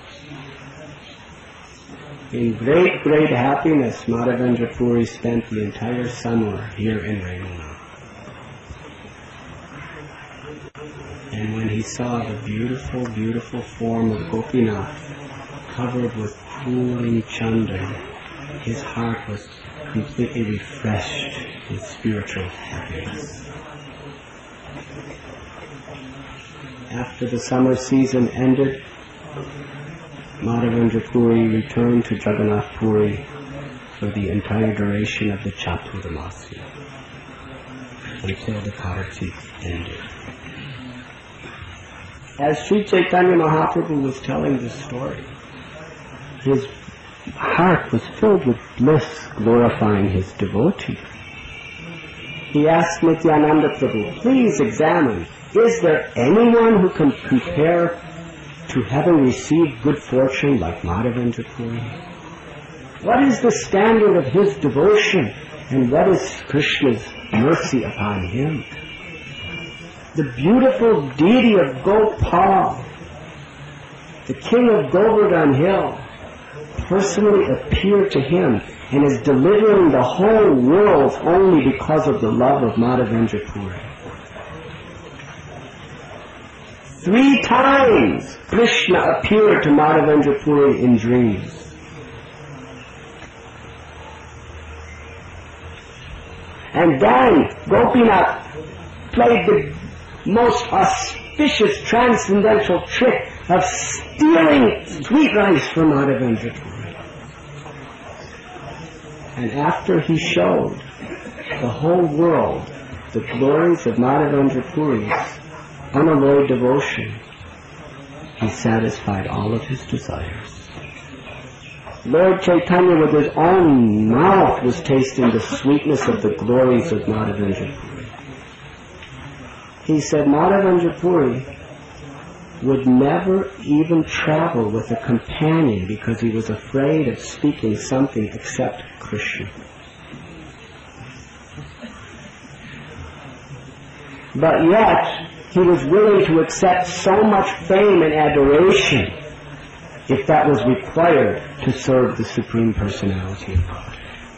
In great, great happiness, Madhavendra Puri spent the entire summer here in Raimuna. And when he saw the beautiful, beautiful form of Gopinath covered with cooling chandan, his heart was completely refreshed in spiritual happiness. After the summer season ended, Madhavendra Puri returned to Jagannath Puri for the entire duration of the Chaturmasi, until the Kartik ended. As Sri Chaitanya Mahaprabhu was telling this story, his heart was filled with bliss, glorifying his devotee. He asked Nityananda Prabhu, please examine, is there anyone who can compare to having received good fortune like Madhavendra Puri? What is the standard of his devotion, and what is Krishna's mercy upon him? The beautiful deity of Gopal, the king of Govardhan Hill, personally appeared to him and is delivering the whole world only because of the love of Madhavendra Puri. Three times Krishna appeared to Madhavendra Puri in dreams. And then Gopinath played the most auspicious transcendental trick of stealing sweet rice from Madhavendra Puri. And after he showed the whole world the glories of Madhavendra Puri's unalloyed devotion, he satisfied all of his desires. Lord Chaitanya with his own mouth was tasting the sweetness of the glories of Madhavendra Puri. He said Madhavendra Puri would never even travel with a companion because he was afraid of speaking something except Krishna. But yet, he was willing to accept so much fame and adoration if that was required to serve the Supreme Personality of God.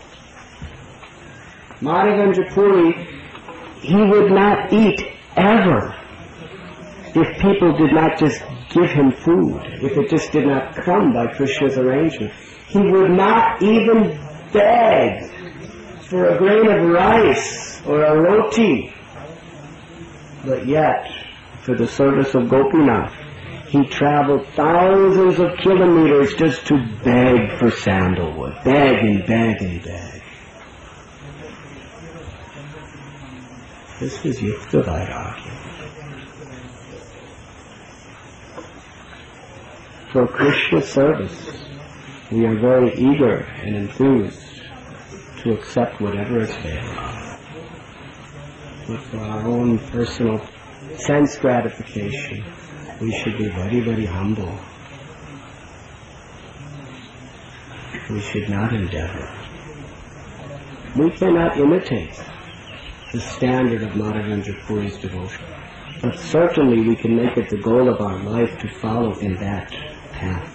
Madhavendra Puri, he would not eat ever if people did not just give him food, if it just did not come by Krishna's arrangement. He would not even beg for a grain of rice or a roti. But yet, for the service of Gopinath, he traveled thousands of kilometers just to beg for sandalwood. Beg and beg and beg. This was Yukta Vairagya. For Krishna service, we are very eager and enthused to accept whatever is favorable. but for our own personal sense gratification, we should be very, very humble. We should not endeavor. We cannot imitate the standard of Madhavendra Puri's devotion, but certainly we can make it the goal of our life to follow in that path.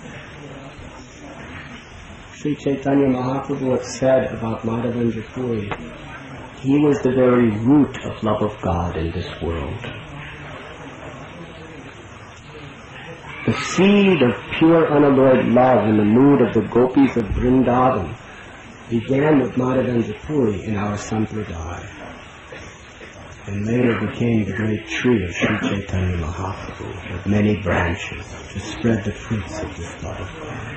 Sri Chaitanya Mahaprabhu had said about Madhavendra Puri, he was the very root of love of God in this world. The seed of pure unalloyed love in the mood of the gopis of Vrindavan began with Madhavendra Puri in our Sampradaya, and later became the great tree of Sri Chaitanya Mahaprabhu with many branches to spread the fruits of this love of God.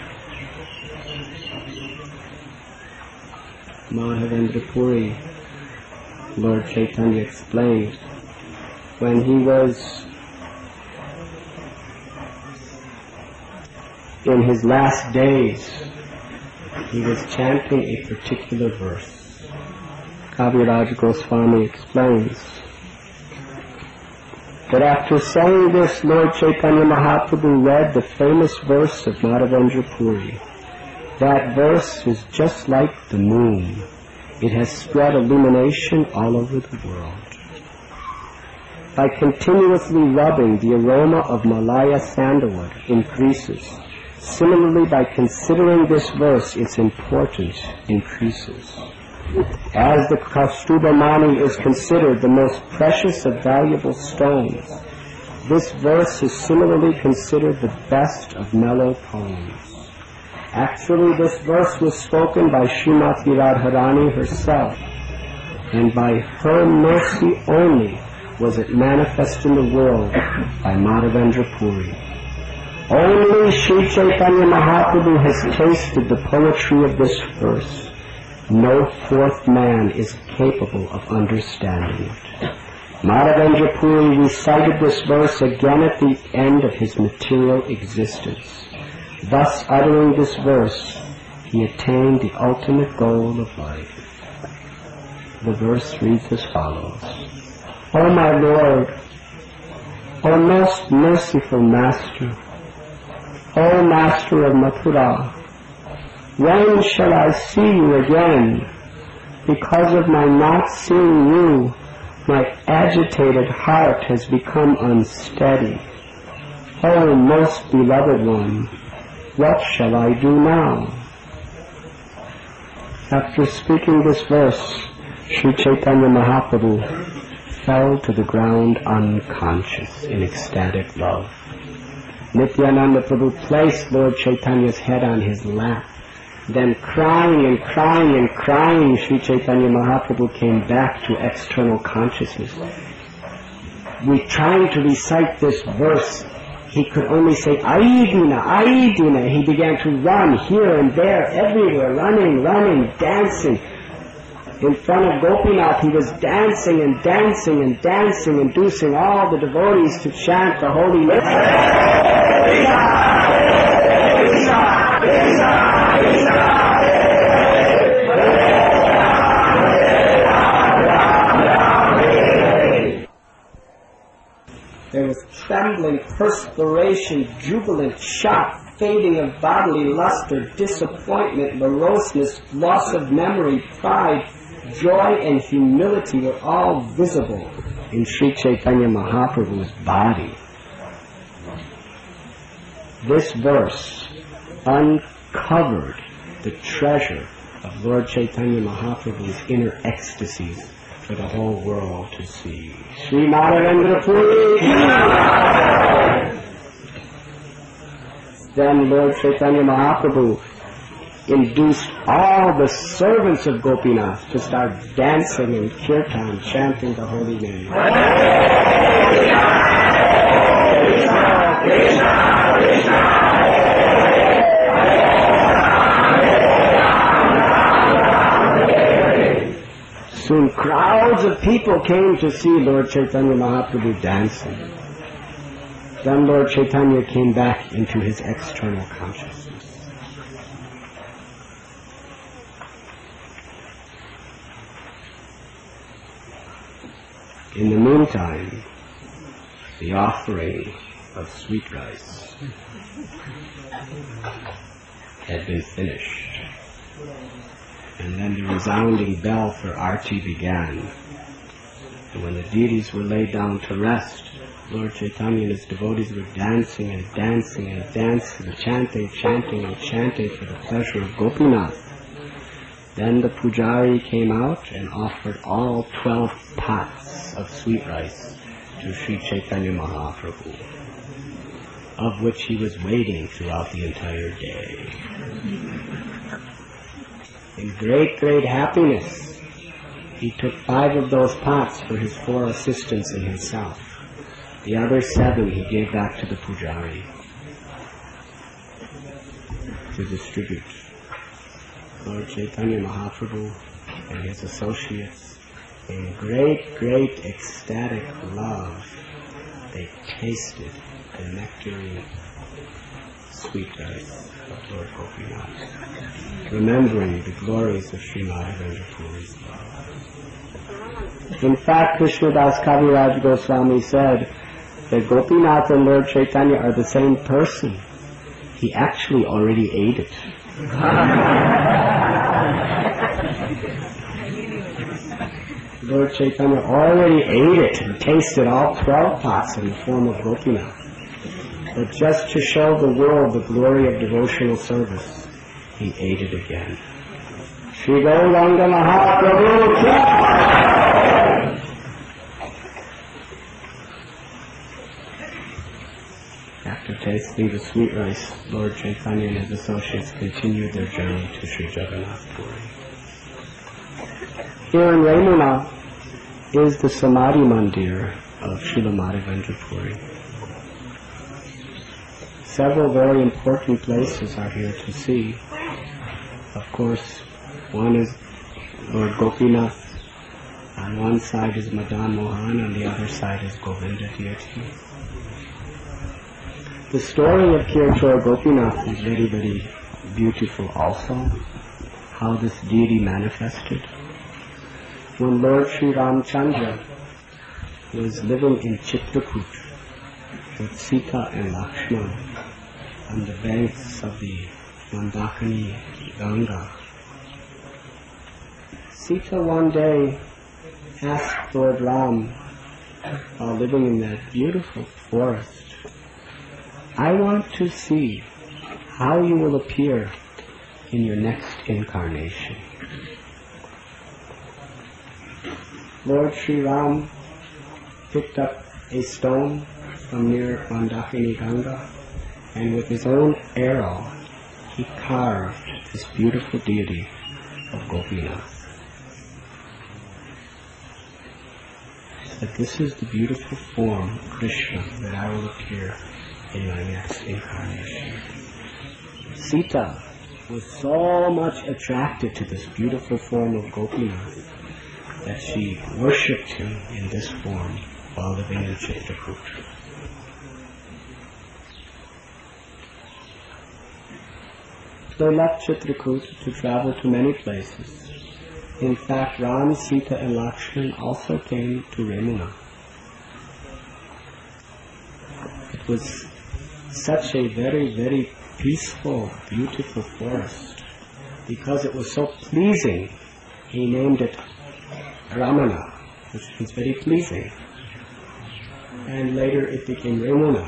Madhavendra Puri, Lord Chaitanya explained, when he was in his last days, he was chanting a particular verse. Kaviraj Goswami explains that after saying this, Lord Chaitanya Mahaprabhu read the famous verse of Madhavendra Puri. That verse is just like the moon. It has spread illumination all over the world. By continuously rubbing, the aroma of Malaya sandalwood increases. Similarly, by considering this verse, its importance increases. As the Kaustubha Mani is considered the most precious of valuable stones, this verse is similarly considered the best of mellow poems. Actually, this verse was spoken by Srimati Radharani herself, and by her mercy only was it manifest in the world by Madhavendra Puri. Only Sri Chaitanya Mahaprabhu has tasted the poetry of this verse. No fourth man is capable of understanding it. Madhavendra Puri recited this verse again at the end of his material existence. Thus, uttering this verse, he attained the ultimate goal of life. The verse reads as follows. O my Lord, O most merciful Master, O Master of Mathura, when shall I see you again? Because of my not seeing you, my agitated heart has become unsteady. O most beloved one, what shall I do now? After speaking this verse, Sri Chaitanya Mahaprabhu fell to the ground unconscious in ecstatic love. Nityananda Prabhu placed Lord Chaitanya's head on his lap. Then crying and crying and crying, Sri Chaitanya Mahaprabhu came back to external consciousness. We trying to recite this verse, he could only say, Aidina, Aidina. He began to run here and there, everywhere, running, running, dancing. In front of Gopinath, he was dancing and dancing and dancing, inducing all the devotees to chant the holy name. There was trembling, perspiration, jubilant shock, fading of bodily luster, disappointment, moroseness, loss of memory, pride, joy, and humility were all visible in Sri Chaitanya Mahaprabhu's body. This verse uncovered the treasure of Lord Chaitanya Mahaprabhu's inner ecstasies for the whole world to see. Sri Madhavendra Puri. Then Lord Chaitanya Mahaprabhu induced all the servants of Gopinath to start dancing in kirtan, chanting the holy name. Krishna, Krishna, Krishna. Soon crowds of people came to see Lord Chaitanya Mahaprabhu dancing. Then Lord Chaitanya came back into his external consciousness. In the meantime, the offering of sweet rice had been finished. And then the resounding bell for Arti began. And when the deities were laid down to rest, Lord Chaitanya and his devotees were dancing and dancing and dancing, and chanting, chanting and chanting for the pleasure of Gopinath. Then the pujari came out and offered all twelve pots of sweet rice to Sri Chaitanya Mahaprabhu, of which he was waiting throughout the entire day. In great, great happiness, he took five of those pots for his four assistants and himself. The other seven he gave back to the pujari to distribute. Lord Chaitanya Mahaprabhu and his associates, in great, great ecstatic love, they tasted the nectarine sweet rice of Lord Gopinath, remembering the glories of Srimad Radharani's love. In fact, Krishnadas Kaviraj Goswami said that Gopinath and Lord Chaitanya are the same person. He actually already ate it. Lord Chaitanya already ate it and tasted all twelve pots in the form of Gopinath. But just to show the world the glory of devotional service, he ate it again. Shri Gauranga Mahaprabhu ki. After tasting the sweet rice, Lord Chaitanya and his associates continued their journey to Sri Jagannath Puri. Here in Ramuna is the Samadhi Mandir of Srila Madhavendra Puri. Several very important places are here to see. Of course, one is Lord Gopinath. On one side is Madan Mohan, on the other side is Govinda deity. The story of Kirchhoff Gopinath is very, very beautiful also, how this deity manifested. When Lord Sri Ramchandra was living in Chitrakoot with Sita and Lakshmana on the banks of the Mandakini Ganga, Sita one day asked Lord Ram, while living in that beautiful forest, I want to see how you will appear in your next incarnation. Lord Sri Ram picked up a stone from near Mandakini Ganga, and with his own arrow, he carved this beautiful deity of Gopinath. That this is the beautiful form of Krishna that I will appear in my next incarnation. Sita was so much attracted to this beautiful form of Gopinath that she worshipped him in this form while living in Chitrakoot. They left Chitrakoot to travel to many places. In fact, Ram, Sita and Lakshman also came to Ramuna. It was such a very, very peaceful, beautiful forest. Because it was so pleasing, he named it Ramana, which means very pleasing. And later it became Ramuna.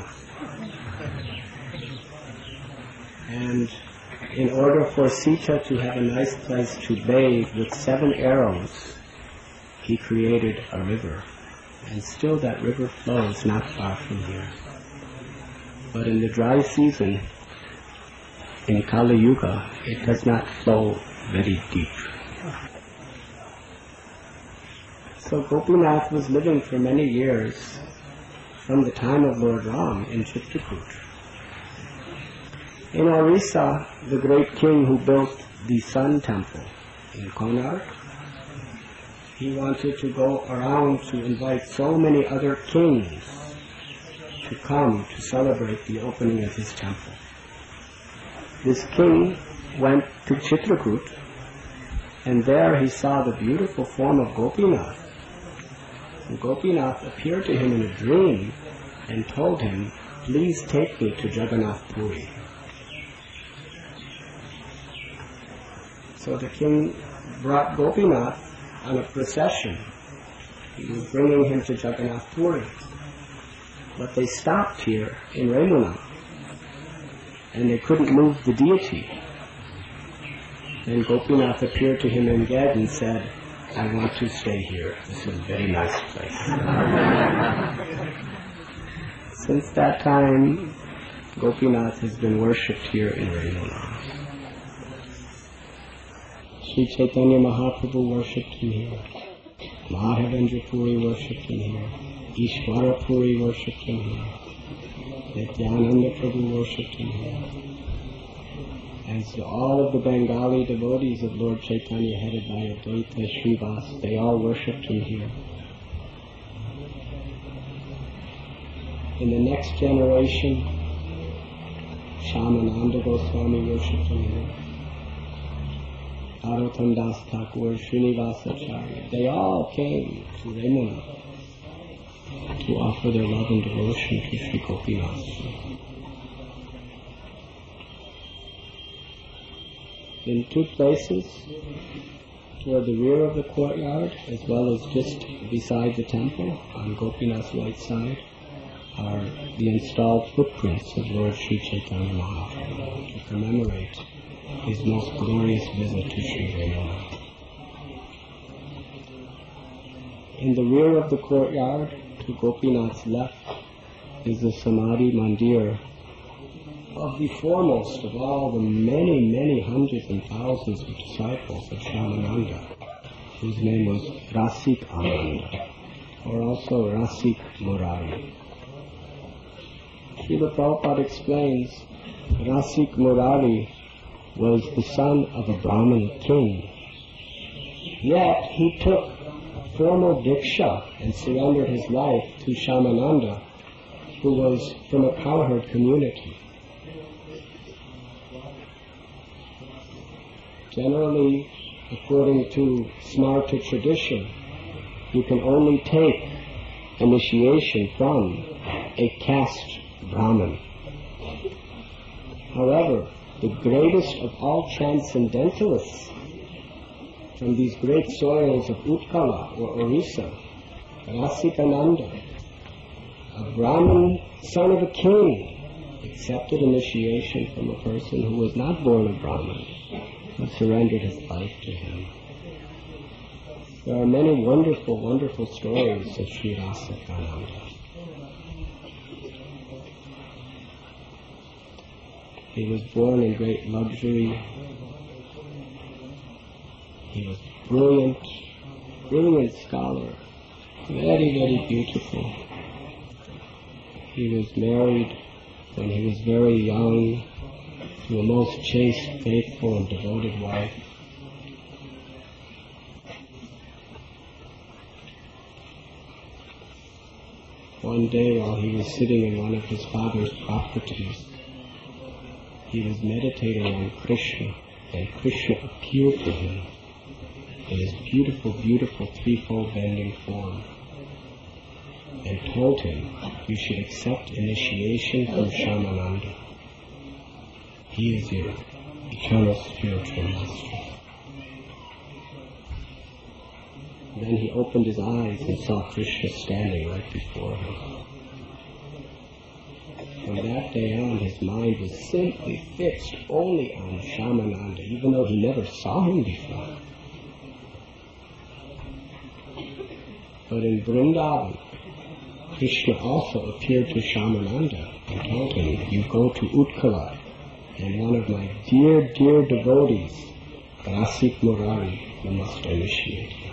And in order for Sita to have a nice place to bathe with seven arrows, he created a river. And still that river flows not far from here. But in the dry season, in Kali Yuga, it does not flow very deep. So Gopinath was living for many years from the time of Lord Ram in Chitrakoot. In Orissa, the great king who built the Sun Temple in Konark, he wanted to go around to invite so many other kings to come to celebrate the opening of his temple. This king went to Chitrakoot, and there he saw the beautiful form of Gopinath. And Gopinath appeared to him in a dream and told him, "Please take me to Jagannath Puri." So the king brought Gopinath on a procession. He was bringing him to Jagannath Puri. But they stopped here in Remuna, and they couldn't move the deity. Then Gopinath appeared to him in Ged and said, "I want to stay here. This is a very nice place." Since that time, Gopinath has been worshipped here in Remuna. Sri Chaitanya Mahaprabhu worshipped him here. Madhavendra Puri worshipped him here. Ishwara Puri worshipped him here. Nityananda Prabhu worshipped him here. As all of the Bengali devotees of Lord Chaitanya headed by Advaita Srivas, they all worshipped him here. In the next generation, Shyamananda Goswami worshipped him here. Narottam Das Thakur, Srinivasacharya, they all came to Remuna to offer their love and devotion to Sri Gopinath. In two places, toward the rear of the courtyard, as well as just beside the temple, on Gopinath's right side, are the installed footprints of Lord Sri Chaitanya Mahaprabhu to commemorate his most glorious visit to Sri Remuna. In the rear of the courtyard, to Gopinath's left, is the Samadhi Mandir of the foremost of all the many, many hundreds and thousands of disciples of Shyamananda, whose name was Rasik Ananda, or also Rasik Murari. Srila Prabhupada explains, Rasik Murari was the son of a Brahmin king, yet he took formal diksha and surrendered his life to Shyamananda, who was from a cowherd community. Generally, according to Smarta tradition, you can only take initiation from a caste Brahmin. However, the greatest of all transcendentalists from these great soils of Utkala or Orissa, Rasikananda, a Brahmin son of a king, accepted initiation from a person who was not born a Brahmin, but surrendered his life to him. There are many wonderful, wonderful stories of Sri Rasikananda. He was born in great luxury. He was brilliant, brilliant scholar, very, very beautiful. He was married when he was very young to a most chaste, faithful, and devoted wife. One day, while he was sitting in one of his father's properties, he was meditating on Krishna, and Krishna appeared to him in his beautiful, beautiful threefold bending form and told him, "You should accept initiation from Shyamananda. He is your eternal spiritual master." Then he opened his eyes and saw Krishna standing right before him. From that day on, his mind was simply fixed only on Shyamananda, even though he never saw him before. But in Vrindavan, Krishna also appeared to Shyamananda and told him, "You go to Utkala, and one of my dear, dear devotees, Rasik Murari, you must initiate him."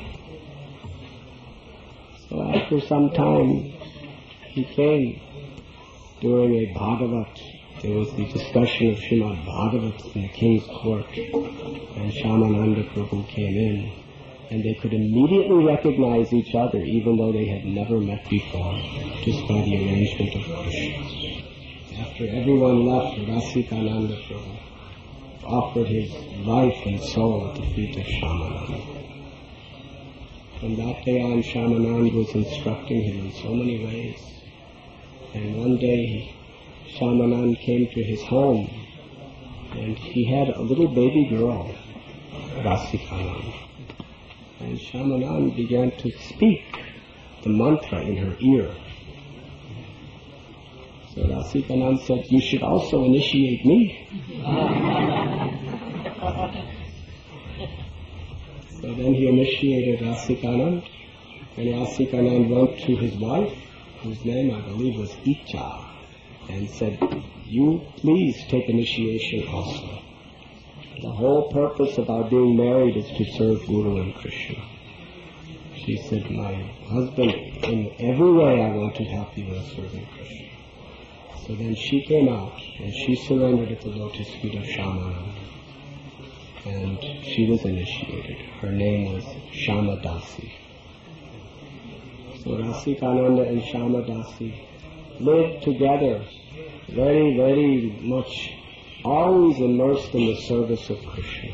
So after some time, he came during a Bhagavat. There was the discussion of Srimad Bhagavat in the king's court, and Shyamananda Prabhu came in, and they could immediately recognize each other, even though they had never met before, just by the arrangement of Krishna. After everyone left, Rasikananda Prabhu offered his life and soul at the feet of Shyamananda. From that day on, Shamanand was instructing him in so many ways. And one day, Shamanand came to his home, and he had a little baby girl, Rasikanand. And Shamanand began to speak the mantra in her ear. So Rasikanand said, "You should also initiate me." So then he initiated Rasikanand, and Rasikanand went to his wife, whose name I believe was Icha, and said, "You please take initiation also. The whole purpose of our being married is to serve Guru and Krishna." She said, "My husband, in every way I want to help you in serving Krishna." So then she came out and she surrendered at the lotus feet of Shamanand. And she was initiated. Her name was Shamadasi. So Rasikananda and Shamadasi lived together very, very much, always immersed in the service of Krishna.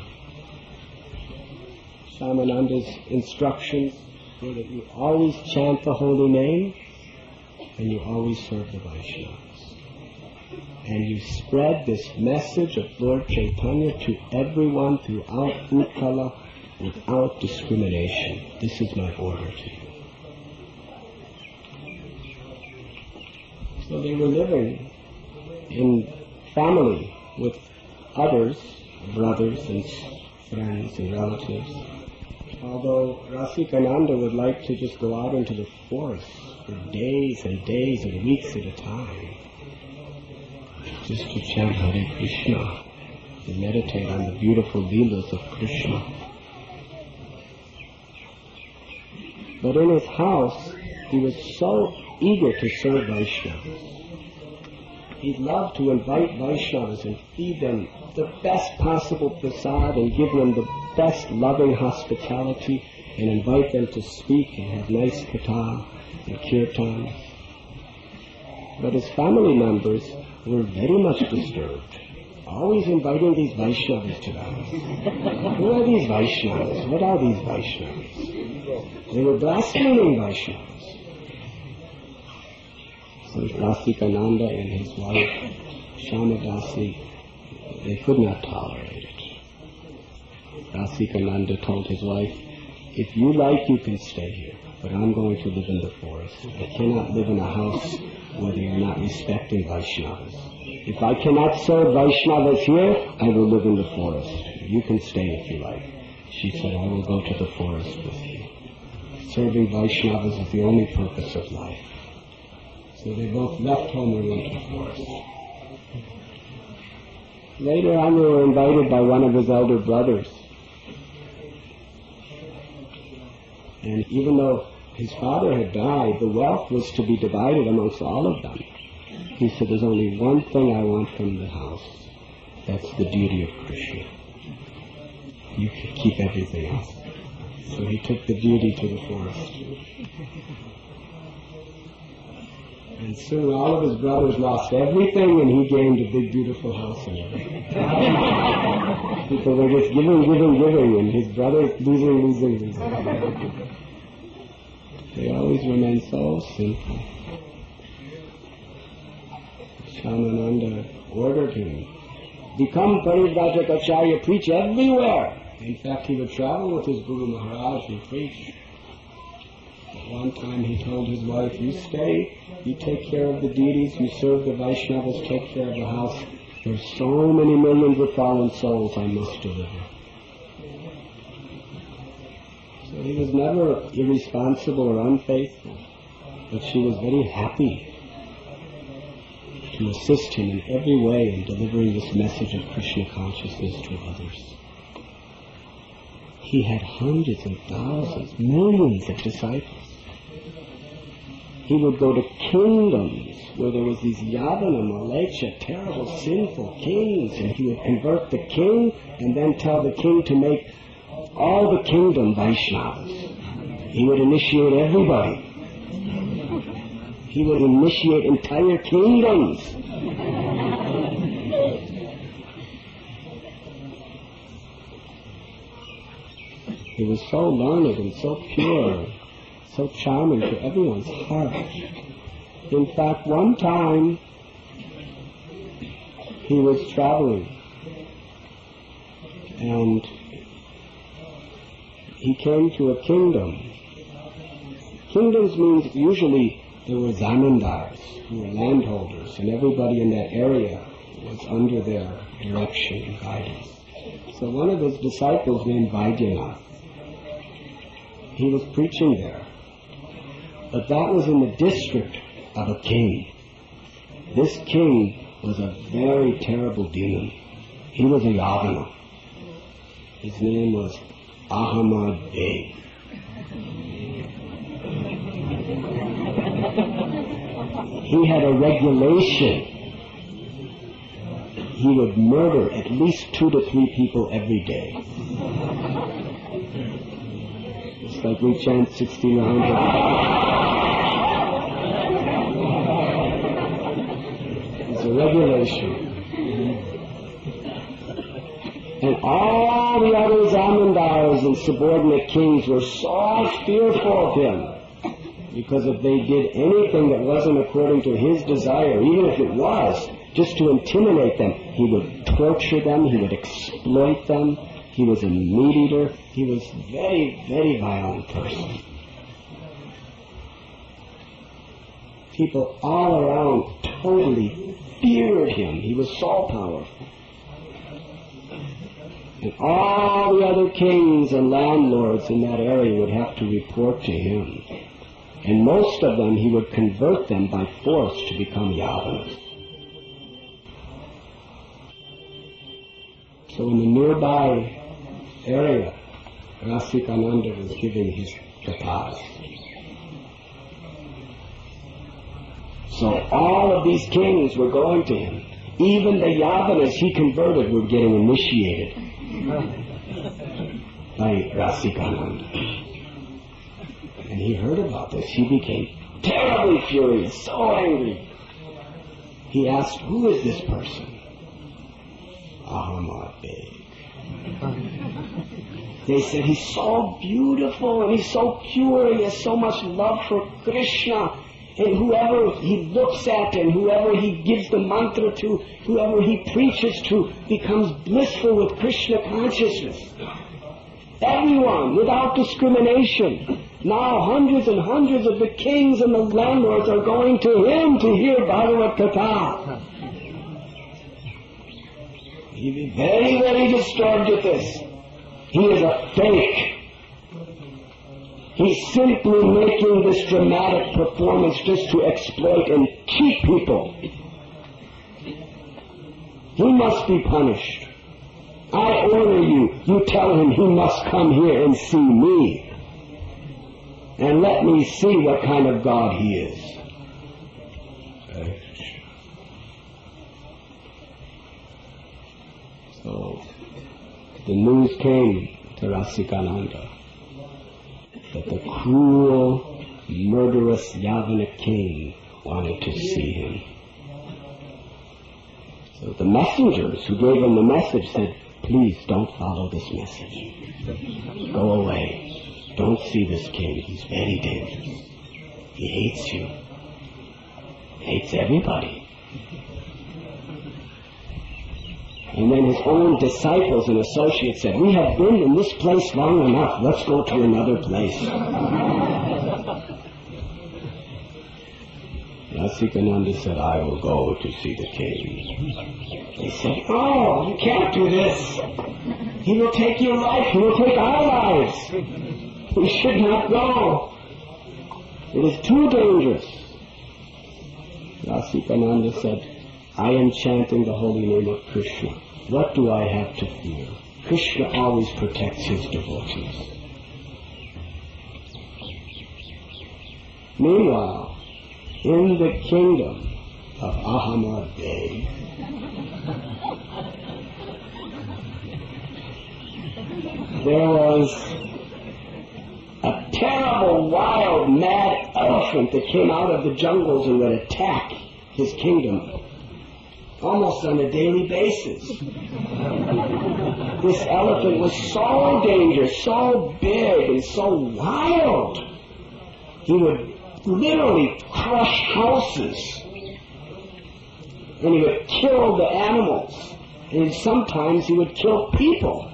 Shamananda's instructions were that you always chant the holy name and you always serve the Vaishnavas. And you spread this message of Lord Chaitanya to everyone throughout Utkala without discrimination. This is my order to you. So they were living in family with others, brothers and friends and relatives. Although Rasikananda would like to just go out into the forest for days and days and weeks at a time, just to chant Hare Krishna and meditate on the beautiful leelas of Krishna. But in his house, he was so eager to serve Vaishnavas. He loved to invite Vaishnavas and feed them the best possible prasad and give them the best loving hospitality and invite them to speak and have nice katha and kirtan. But his family members were very much disturbed, always inviting these Vaishnavas to the house. Who are these Vaishnavas? What are these Vaishnavas? They were blaspheming Vaishnavas. So Rasikananda and his wife, Shamadasi, they could not tolerate it. Rasikananda told his wife, "If you like, you can stay here, but I'm going to live in the forest. I cannot live in a house where they are not respecting Vaishnavas. If I cannot serve Vaishnavas here, I will live in the forest. You can stay if you like." She said, "I will go to the forest with you. Serving Vaishnavas is the only purpose of life." So they both left home and went to the forest. Later on, they were invited by one of his elder brothers. And even though his father had died, the wealth was to be divided amongst all of them. He said, "There's only one thing I want from the house. That's the deity of Krishna. You can keep everything else." So he took the deity to the forest. And soon all of his brothers lost everything and he gained a big beautiful house and everything. People were just giving, giving, giving, and his brothers losing, losing, losing. They always remain so simple. Shamananda ordered him, "Become Parivrajak, preach everywhere." In fact, he would travel with his Guru Maharaj and preach. At one time he told his wife, "You stay, you take care of the deities, you serve the Vaishnavas, take care of the house. There's so many millions of fallen souls I must deliver." So he was never irresponsible or unfaithful, but she was very happy to assist him in every way in delivering this message of Krishna consciousness to others. He had hundreds and thousands, millions of disciples. He would go to kingdoms where there was these Yavana, Malecha, terrible, sinful kings, and he would convert the king and then tell the king to make all the kingdom Vaishnavas. He would initiate everybody. He would initiate entire kingdoms. He was so learned and so pure, so charming to everyone's heart. In fact, one time he was traveling and he came to a kingdom. Kingdoms means usually there were zamindars, who were landholders, and everybody in that area was under their direction and guidance. So one of his disciples named Vaidyanath, he was preaching there. But that was in the district of a king. This king was a very terrible demon. He was a Yavana. His name was Ahmad Beg. He had a regulation. He would murder at least two to three people every day. It's like we chant sixteen hundred. It's a regulation. And all the other zamindars and subordinate kings were so fearful of him, because if they did anything that wasn't according to his desire, even if it was, just to intimidate them, he would torture them, he would exploit them. He was a meat eater. He was a very, very violent person. People all around totally feared him. He was so powerful. And all the other kings and landlords in that area would have to report to him. And most of them, he would convert them by force to become Yavanas. So in the nearby area, Rasikananda was giving his kathas. So all of these kings were going to him. Even the Yavanas he converted were getting initiated by Rasikananda. And he heard about this. He became terribly furious, so angry. He asked, who is this person? Ahmad Beg. They said, he's so beautiful and he's so pure, he has so much love for Krishna, and whoever he looks at and whoever he gives the mantra to, whoever he preaches to, becomes blissful with Krishna consciousness. Everyone, without discrimination. Now hundreds and hundreds of the kings and the landlords are going to him to hear Bhagavad Gita. He'd be very, very disturbed with this. He is a fake. He's simply making this dramatic performance just to exploit and cheat people. He must be punished. I order you, you tell him he must come here and see me. And let me see what kind of God he is. So, the news came to Rasikananda that the cruel, murderous Yavana king wanted to see him. So the messengers who gave him the message said, please don't follow this message. Go away. Don't see this king. He's very dangerous. He hates you. Hates everybody. And then his own disciples and associates said, we have been in this place long enough. Let's go to another place. Rasikananda said, I will go to see the king. They said, oh, you can't do this. He will take your life. He will take our lives. We should not go. It is too dangerous. Rasikananda said, I am chanting the holy name of Krishna. What do I have to fear? Krishna always protects his devotees. Meanwhile, in the kingdom of Ahmad Beg, there was a terrible, wild, mad elephant that came out of the jungles and would attack his kingdom. almost on a daily basis. This elephant was so dangerous, so big, and so wild. He would literally crush houses. And he would kill the animals. And sometimes he would kill people.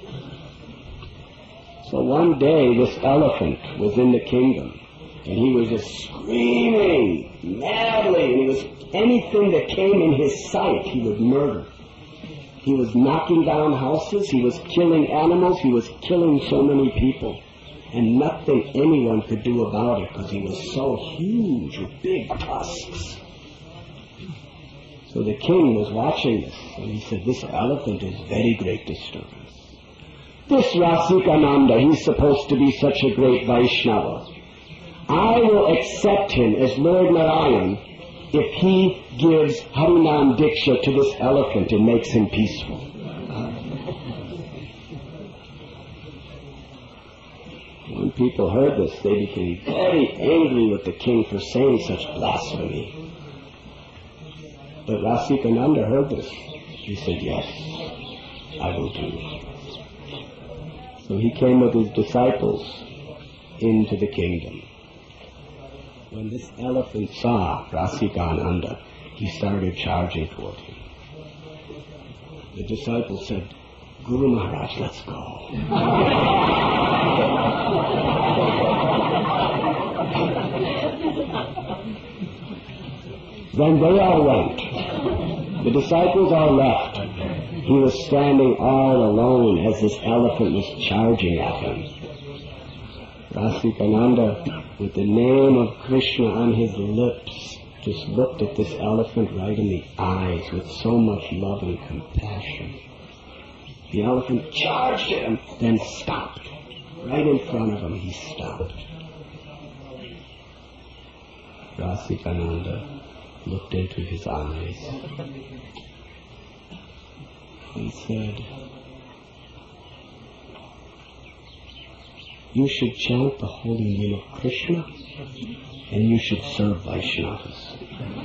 So one day this elephant was in the kingdom. And he was just screaming madly. And he was anything that came in his sight, he would murder. He was knocking down houses. He was killing animals. He was killing so many people. And nothing anyone could do about it because he was so huge with big tusks. So the king was watching this, and he said, this elephant is very great disturbance. This Rasikananda, he's supposed to be such a great Vaishnava. I will accept him as Lord Narayan if he gives Harinam Diksha to this elephant and makes him peaceful. When people heard this, they became very angry with the king for saying such blasphemy. But Rasikananda heard this. He said, yes, I will do it. So he came with his disciples into the kingdom. When this elephant saw Rasikananda, he started charging toward him. The disciples said, Guru Maharaj, let's go. Then they all went. The disciples all left. He was standing all alone as this elephant was charging at him. Rasikananda, with the name of Krishna on his lips, just looked at this elephant right in the eyes with so much love and compassion. The elephant charged at him, then stopped. Right in front of him, he stopped. Rasikananda looked into his eyes and said, you should chant the holy name of Krishna and you should serve Vaishnavas.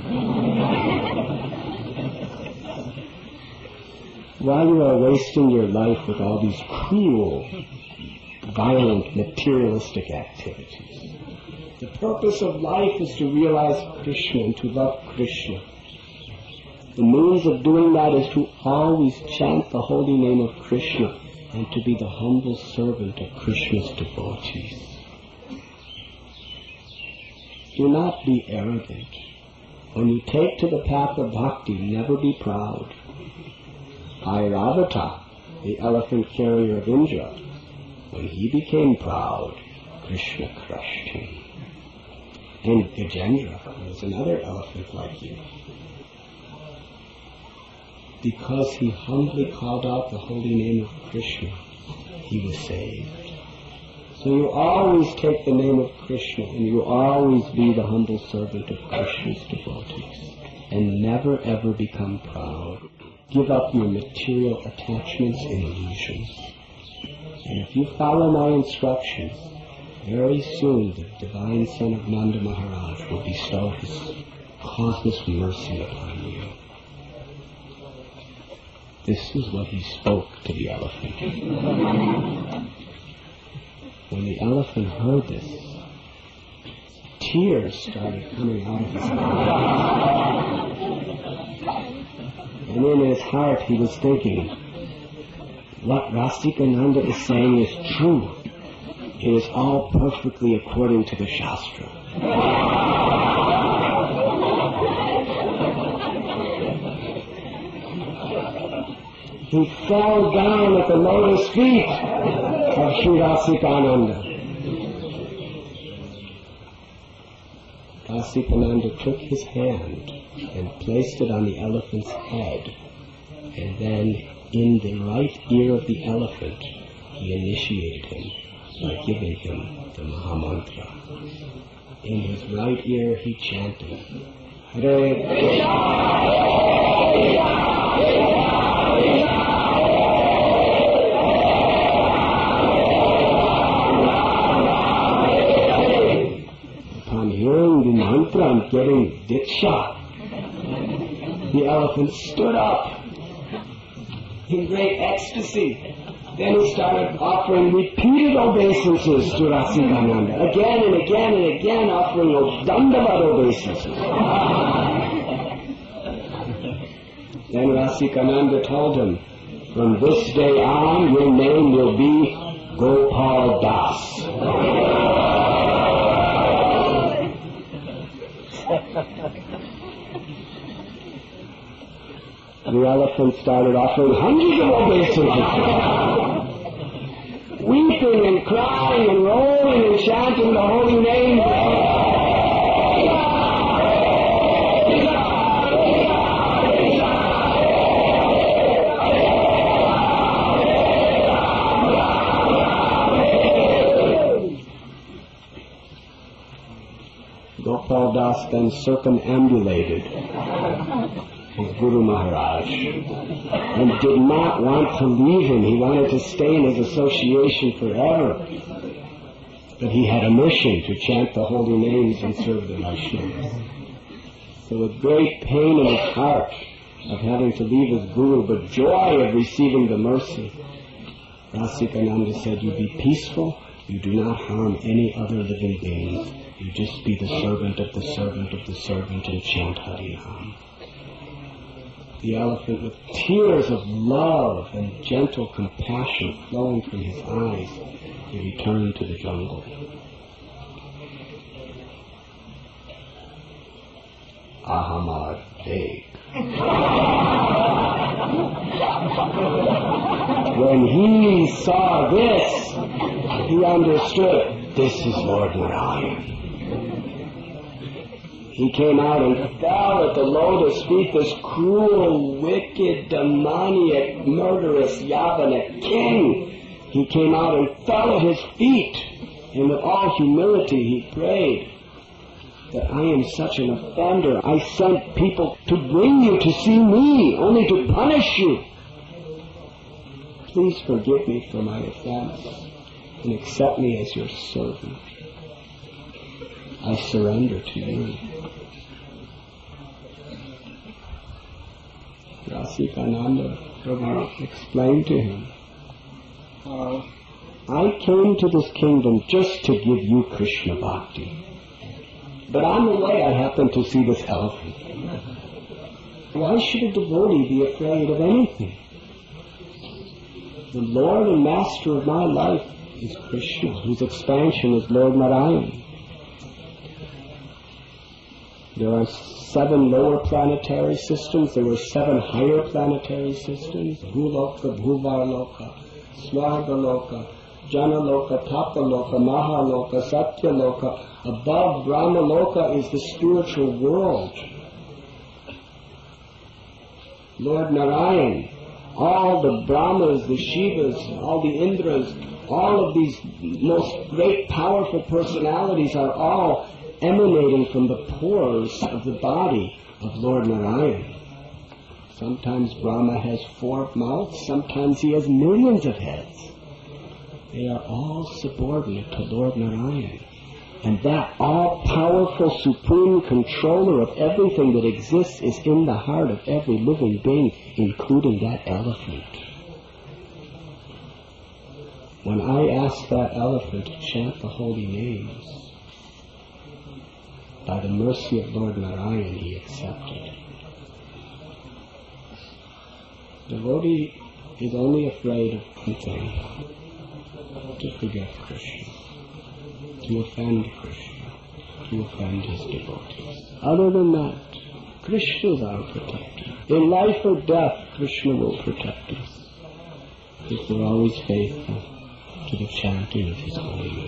While you are wasting your life with all these cruel, violent, materialistic activities, the purpose of life is to realize Krishna and to love Krishna. The means of doing that is to always chant the holy name of Krishna and to be the humble servant of Krishna's devotees. Do not be arrogant. When you take to the path of bhakti, never be proud. Airavata, the elephant carrier of Indra, when he became proud, Krishna crushed him. And Gajendra was another elephant like you. Because he humbly called out the holy name of Krishna, he was saved. So you always take the name of Krishna and you always be the humble servant of Krishna's devotees. And never ever become proud. Give up your material attachments and illusions. And if you follow my instructions, very soon the divine son of Nanda Maharaj will bestow his causeless mercy upon you. This is what he spoke to the elephant. When the elephant heard this, tears started coming out of his eyes. And in his heart he was thinking, what Rasikananda is saying is true. It is all perfectly according to the Shastra. He fell down at the lotus feet of Sri Rasikananda. Rasikananda took his hand and placed it on the elephant's head, and then in the right ear of the elephant he initiated him by giving him the Mahamantra. In his right ear he chanted, Hare Krishna, Upon hearing the mantra and getting Diksha, The elephant stood up in great ecstasy. Then he started offering repeated obeisances to Rasikananda, again and again and again offering Dandavad obeisances. Then Rasikananda told him, from this day on, your name will be Gopal Das. The elephant started offering hundreds of obeisances, weeping and crying and rolling and chanting the holy name. Gopal Das then circumambulated his Guru Maharaj and did not want to leave him. He wanted to stay in his association forever. But he had a mission to chant the holy names and serve the Vaishnavas. So with great pain in his heart of having to leave his Guru, but joy of receiving the mercy, Rasikananda said, you be peaceful, you do not harm any other living beings. You just be the servant of the servant of the servant and chant Harinam. The elephant, with tears of love and gentle compassion flowing from his eyes, he returned to the jungle. Ahamar Deg. When he saw this, he understood, this is Lord Narayan. He came out and fell at the lotus feet, this cruel, wicked, demoniac, murderous Yavana king. He came out and fell at his feet, and with all humility he prayed that I am such an offender. I sent people to bring you to see me, only to punish you. Please forgive me for my offense and accept me as your servant. I surrender to you. Rasikananda Prabhu explained to him, uh, I came to this kingdom just to give you Krishna Bhakti. But on the way I happened to see this elephant. Why should a devotee be afraid of anything? The Lord and Master of my life is Krishna, whose expansion is Lord Narayan. There are seven lower planetary systems. There were seven higher planetary systems. Bhuloka, Bhuvarloka, Swargaloka, Janaloka, Tapaloka, Mahaloka, Satyaloka. Above Brahmaloka is the spiritual world. Lord Narayan, all the Brahmas, the Shivas, all the Indras, all of these most great powerful personalities are all emanating from the pores of the body of Lord Narayan. Sometimes Brahma has four mouths, sometimes he has millions of heads. They are all subordinate to Lord Narayan. And that all-powerful supreme controller of everything that exists is in the heart of every living being, including that elephant. When I asked that elephant to chant the holy names, by the mercy of Lord Narayan, he accepted. Devotee is only afraid of one thing: to forget Krishna, to offend Krishna, to offend his devotees. Other than that, Krishna is our protector. In life or death, Krishna will protect us, if we're always faithful to the chanting of his holy name.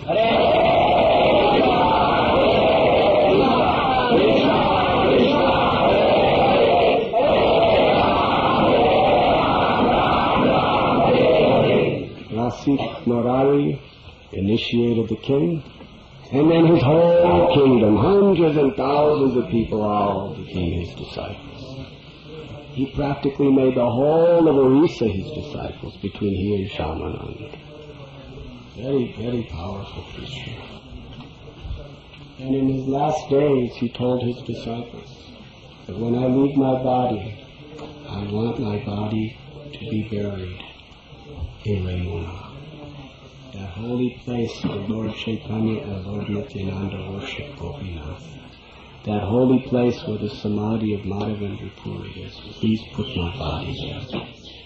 Rasi Narayan initiated the king, and then his whole kingdom, hundreds and thousands of people, all became his disciples. He practically made the whole of Orissa his disciples between he and Shyamananda. Very, very powerful Krishna. And in his last days, he told his disciples, that when I leave my body, I want my body to be buried in Ramona, that holy place where Lord Chaitanya and Lord Nityananda worship Gopinath, that holy place where the samadhi of Madhavendra Puri is. Please put my body there.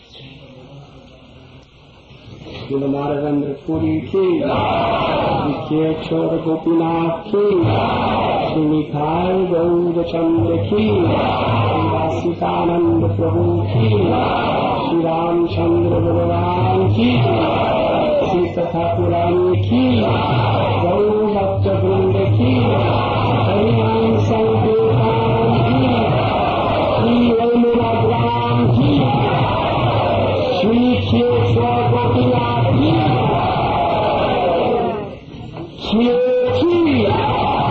Srila Madhavendra Puri ki, Vidya Chora Gopinath ki, Shri Nitai Gaura Chanda ki, Shri Vasitananda Prabhu ki, Shri Ramchandra Bhagavan ki, Sita Thakurani ki, Gaura Bhakta Vrinda ki, Hariman Sankirtan ki, Shri Ramana Gram ki, Shri Keshwar Gopinath ki, Shri Ki,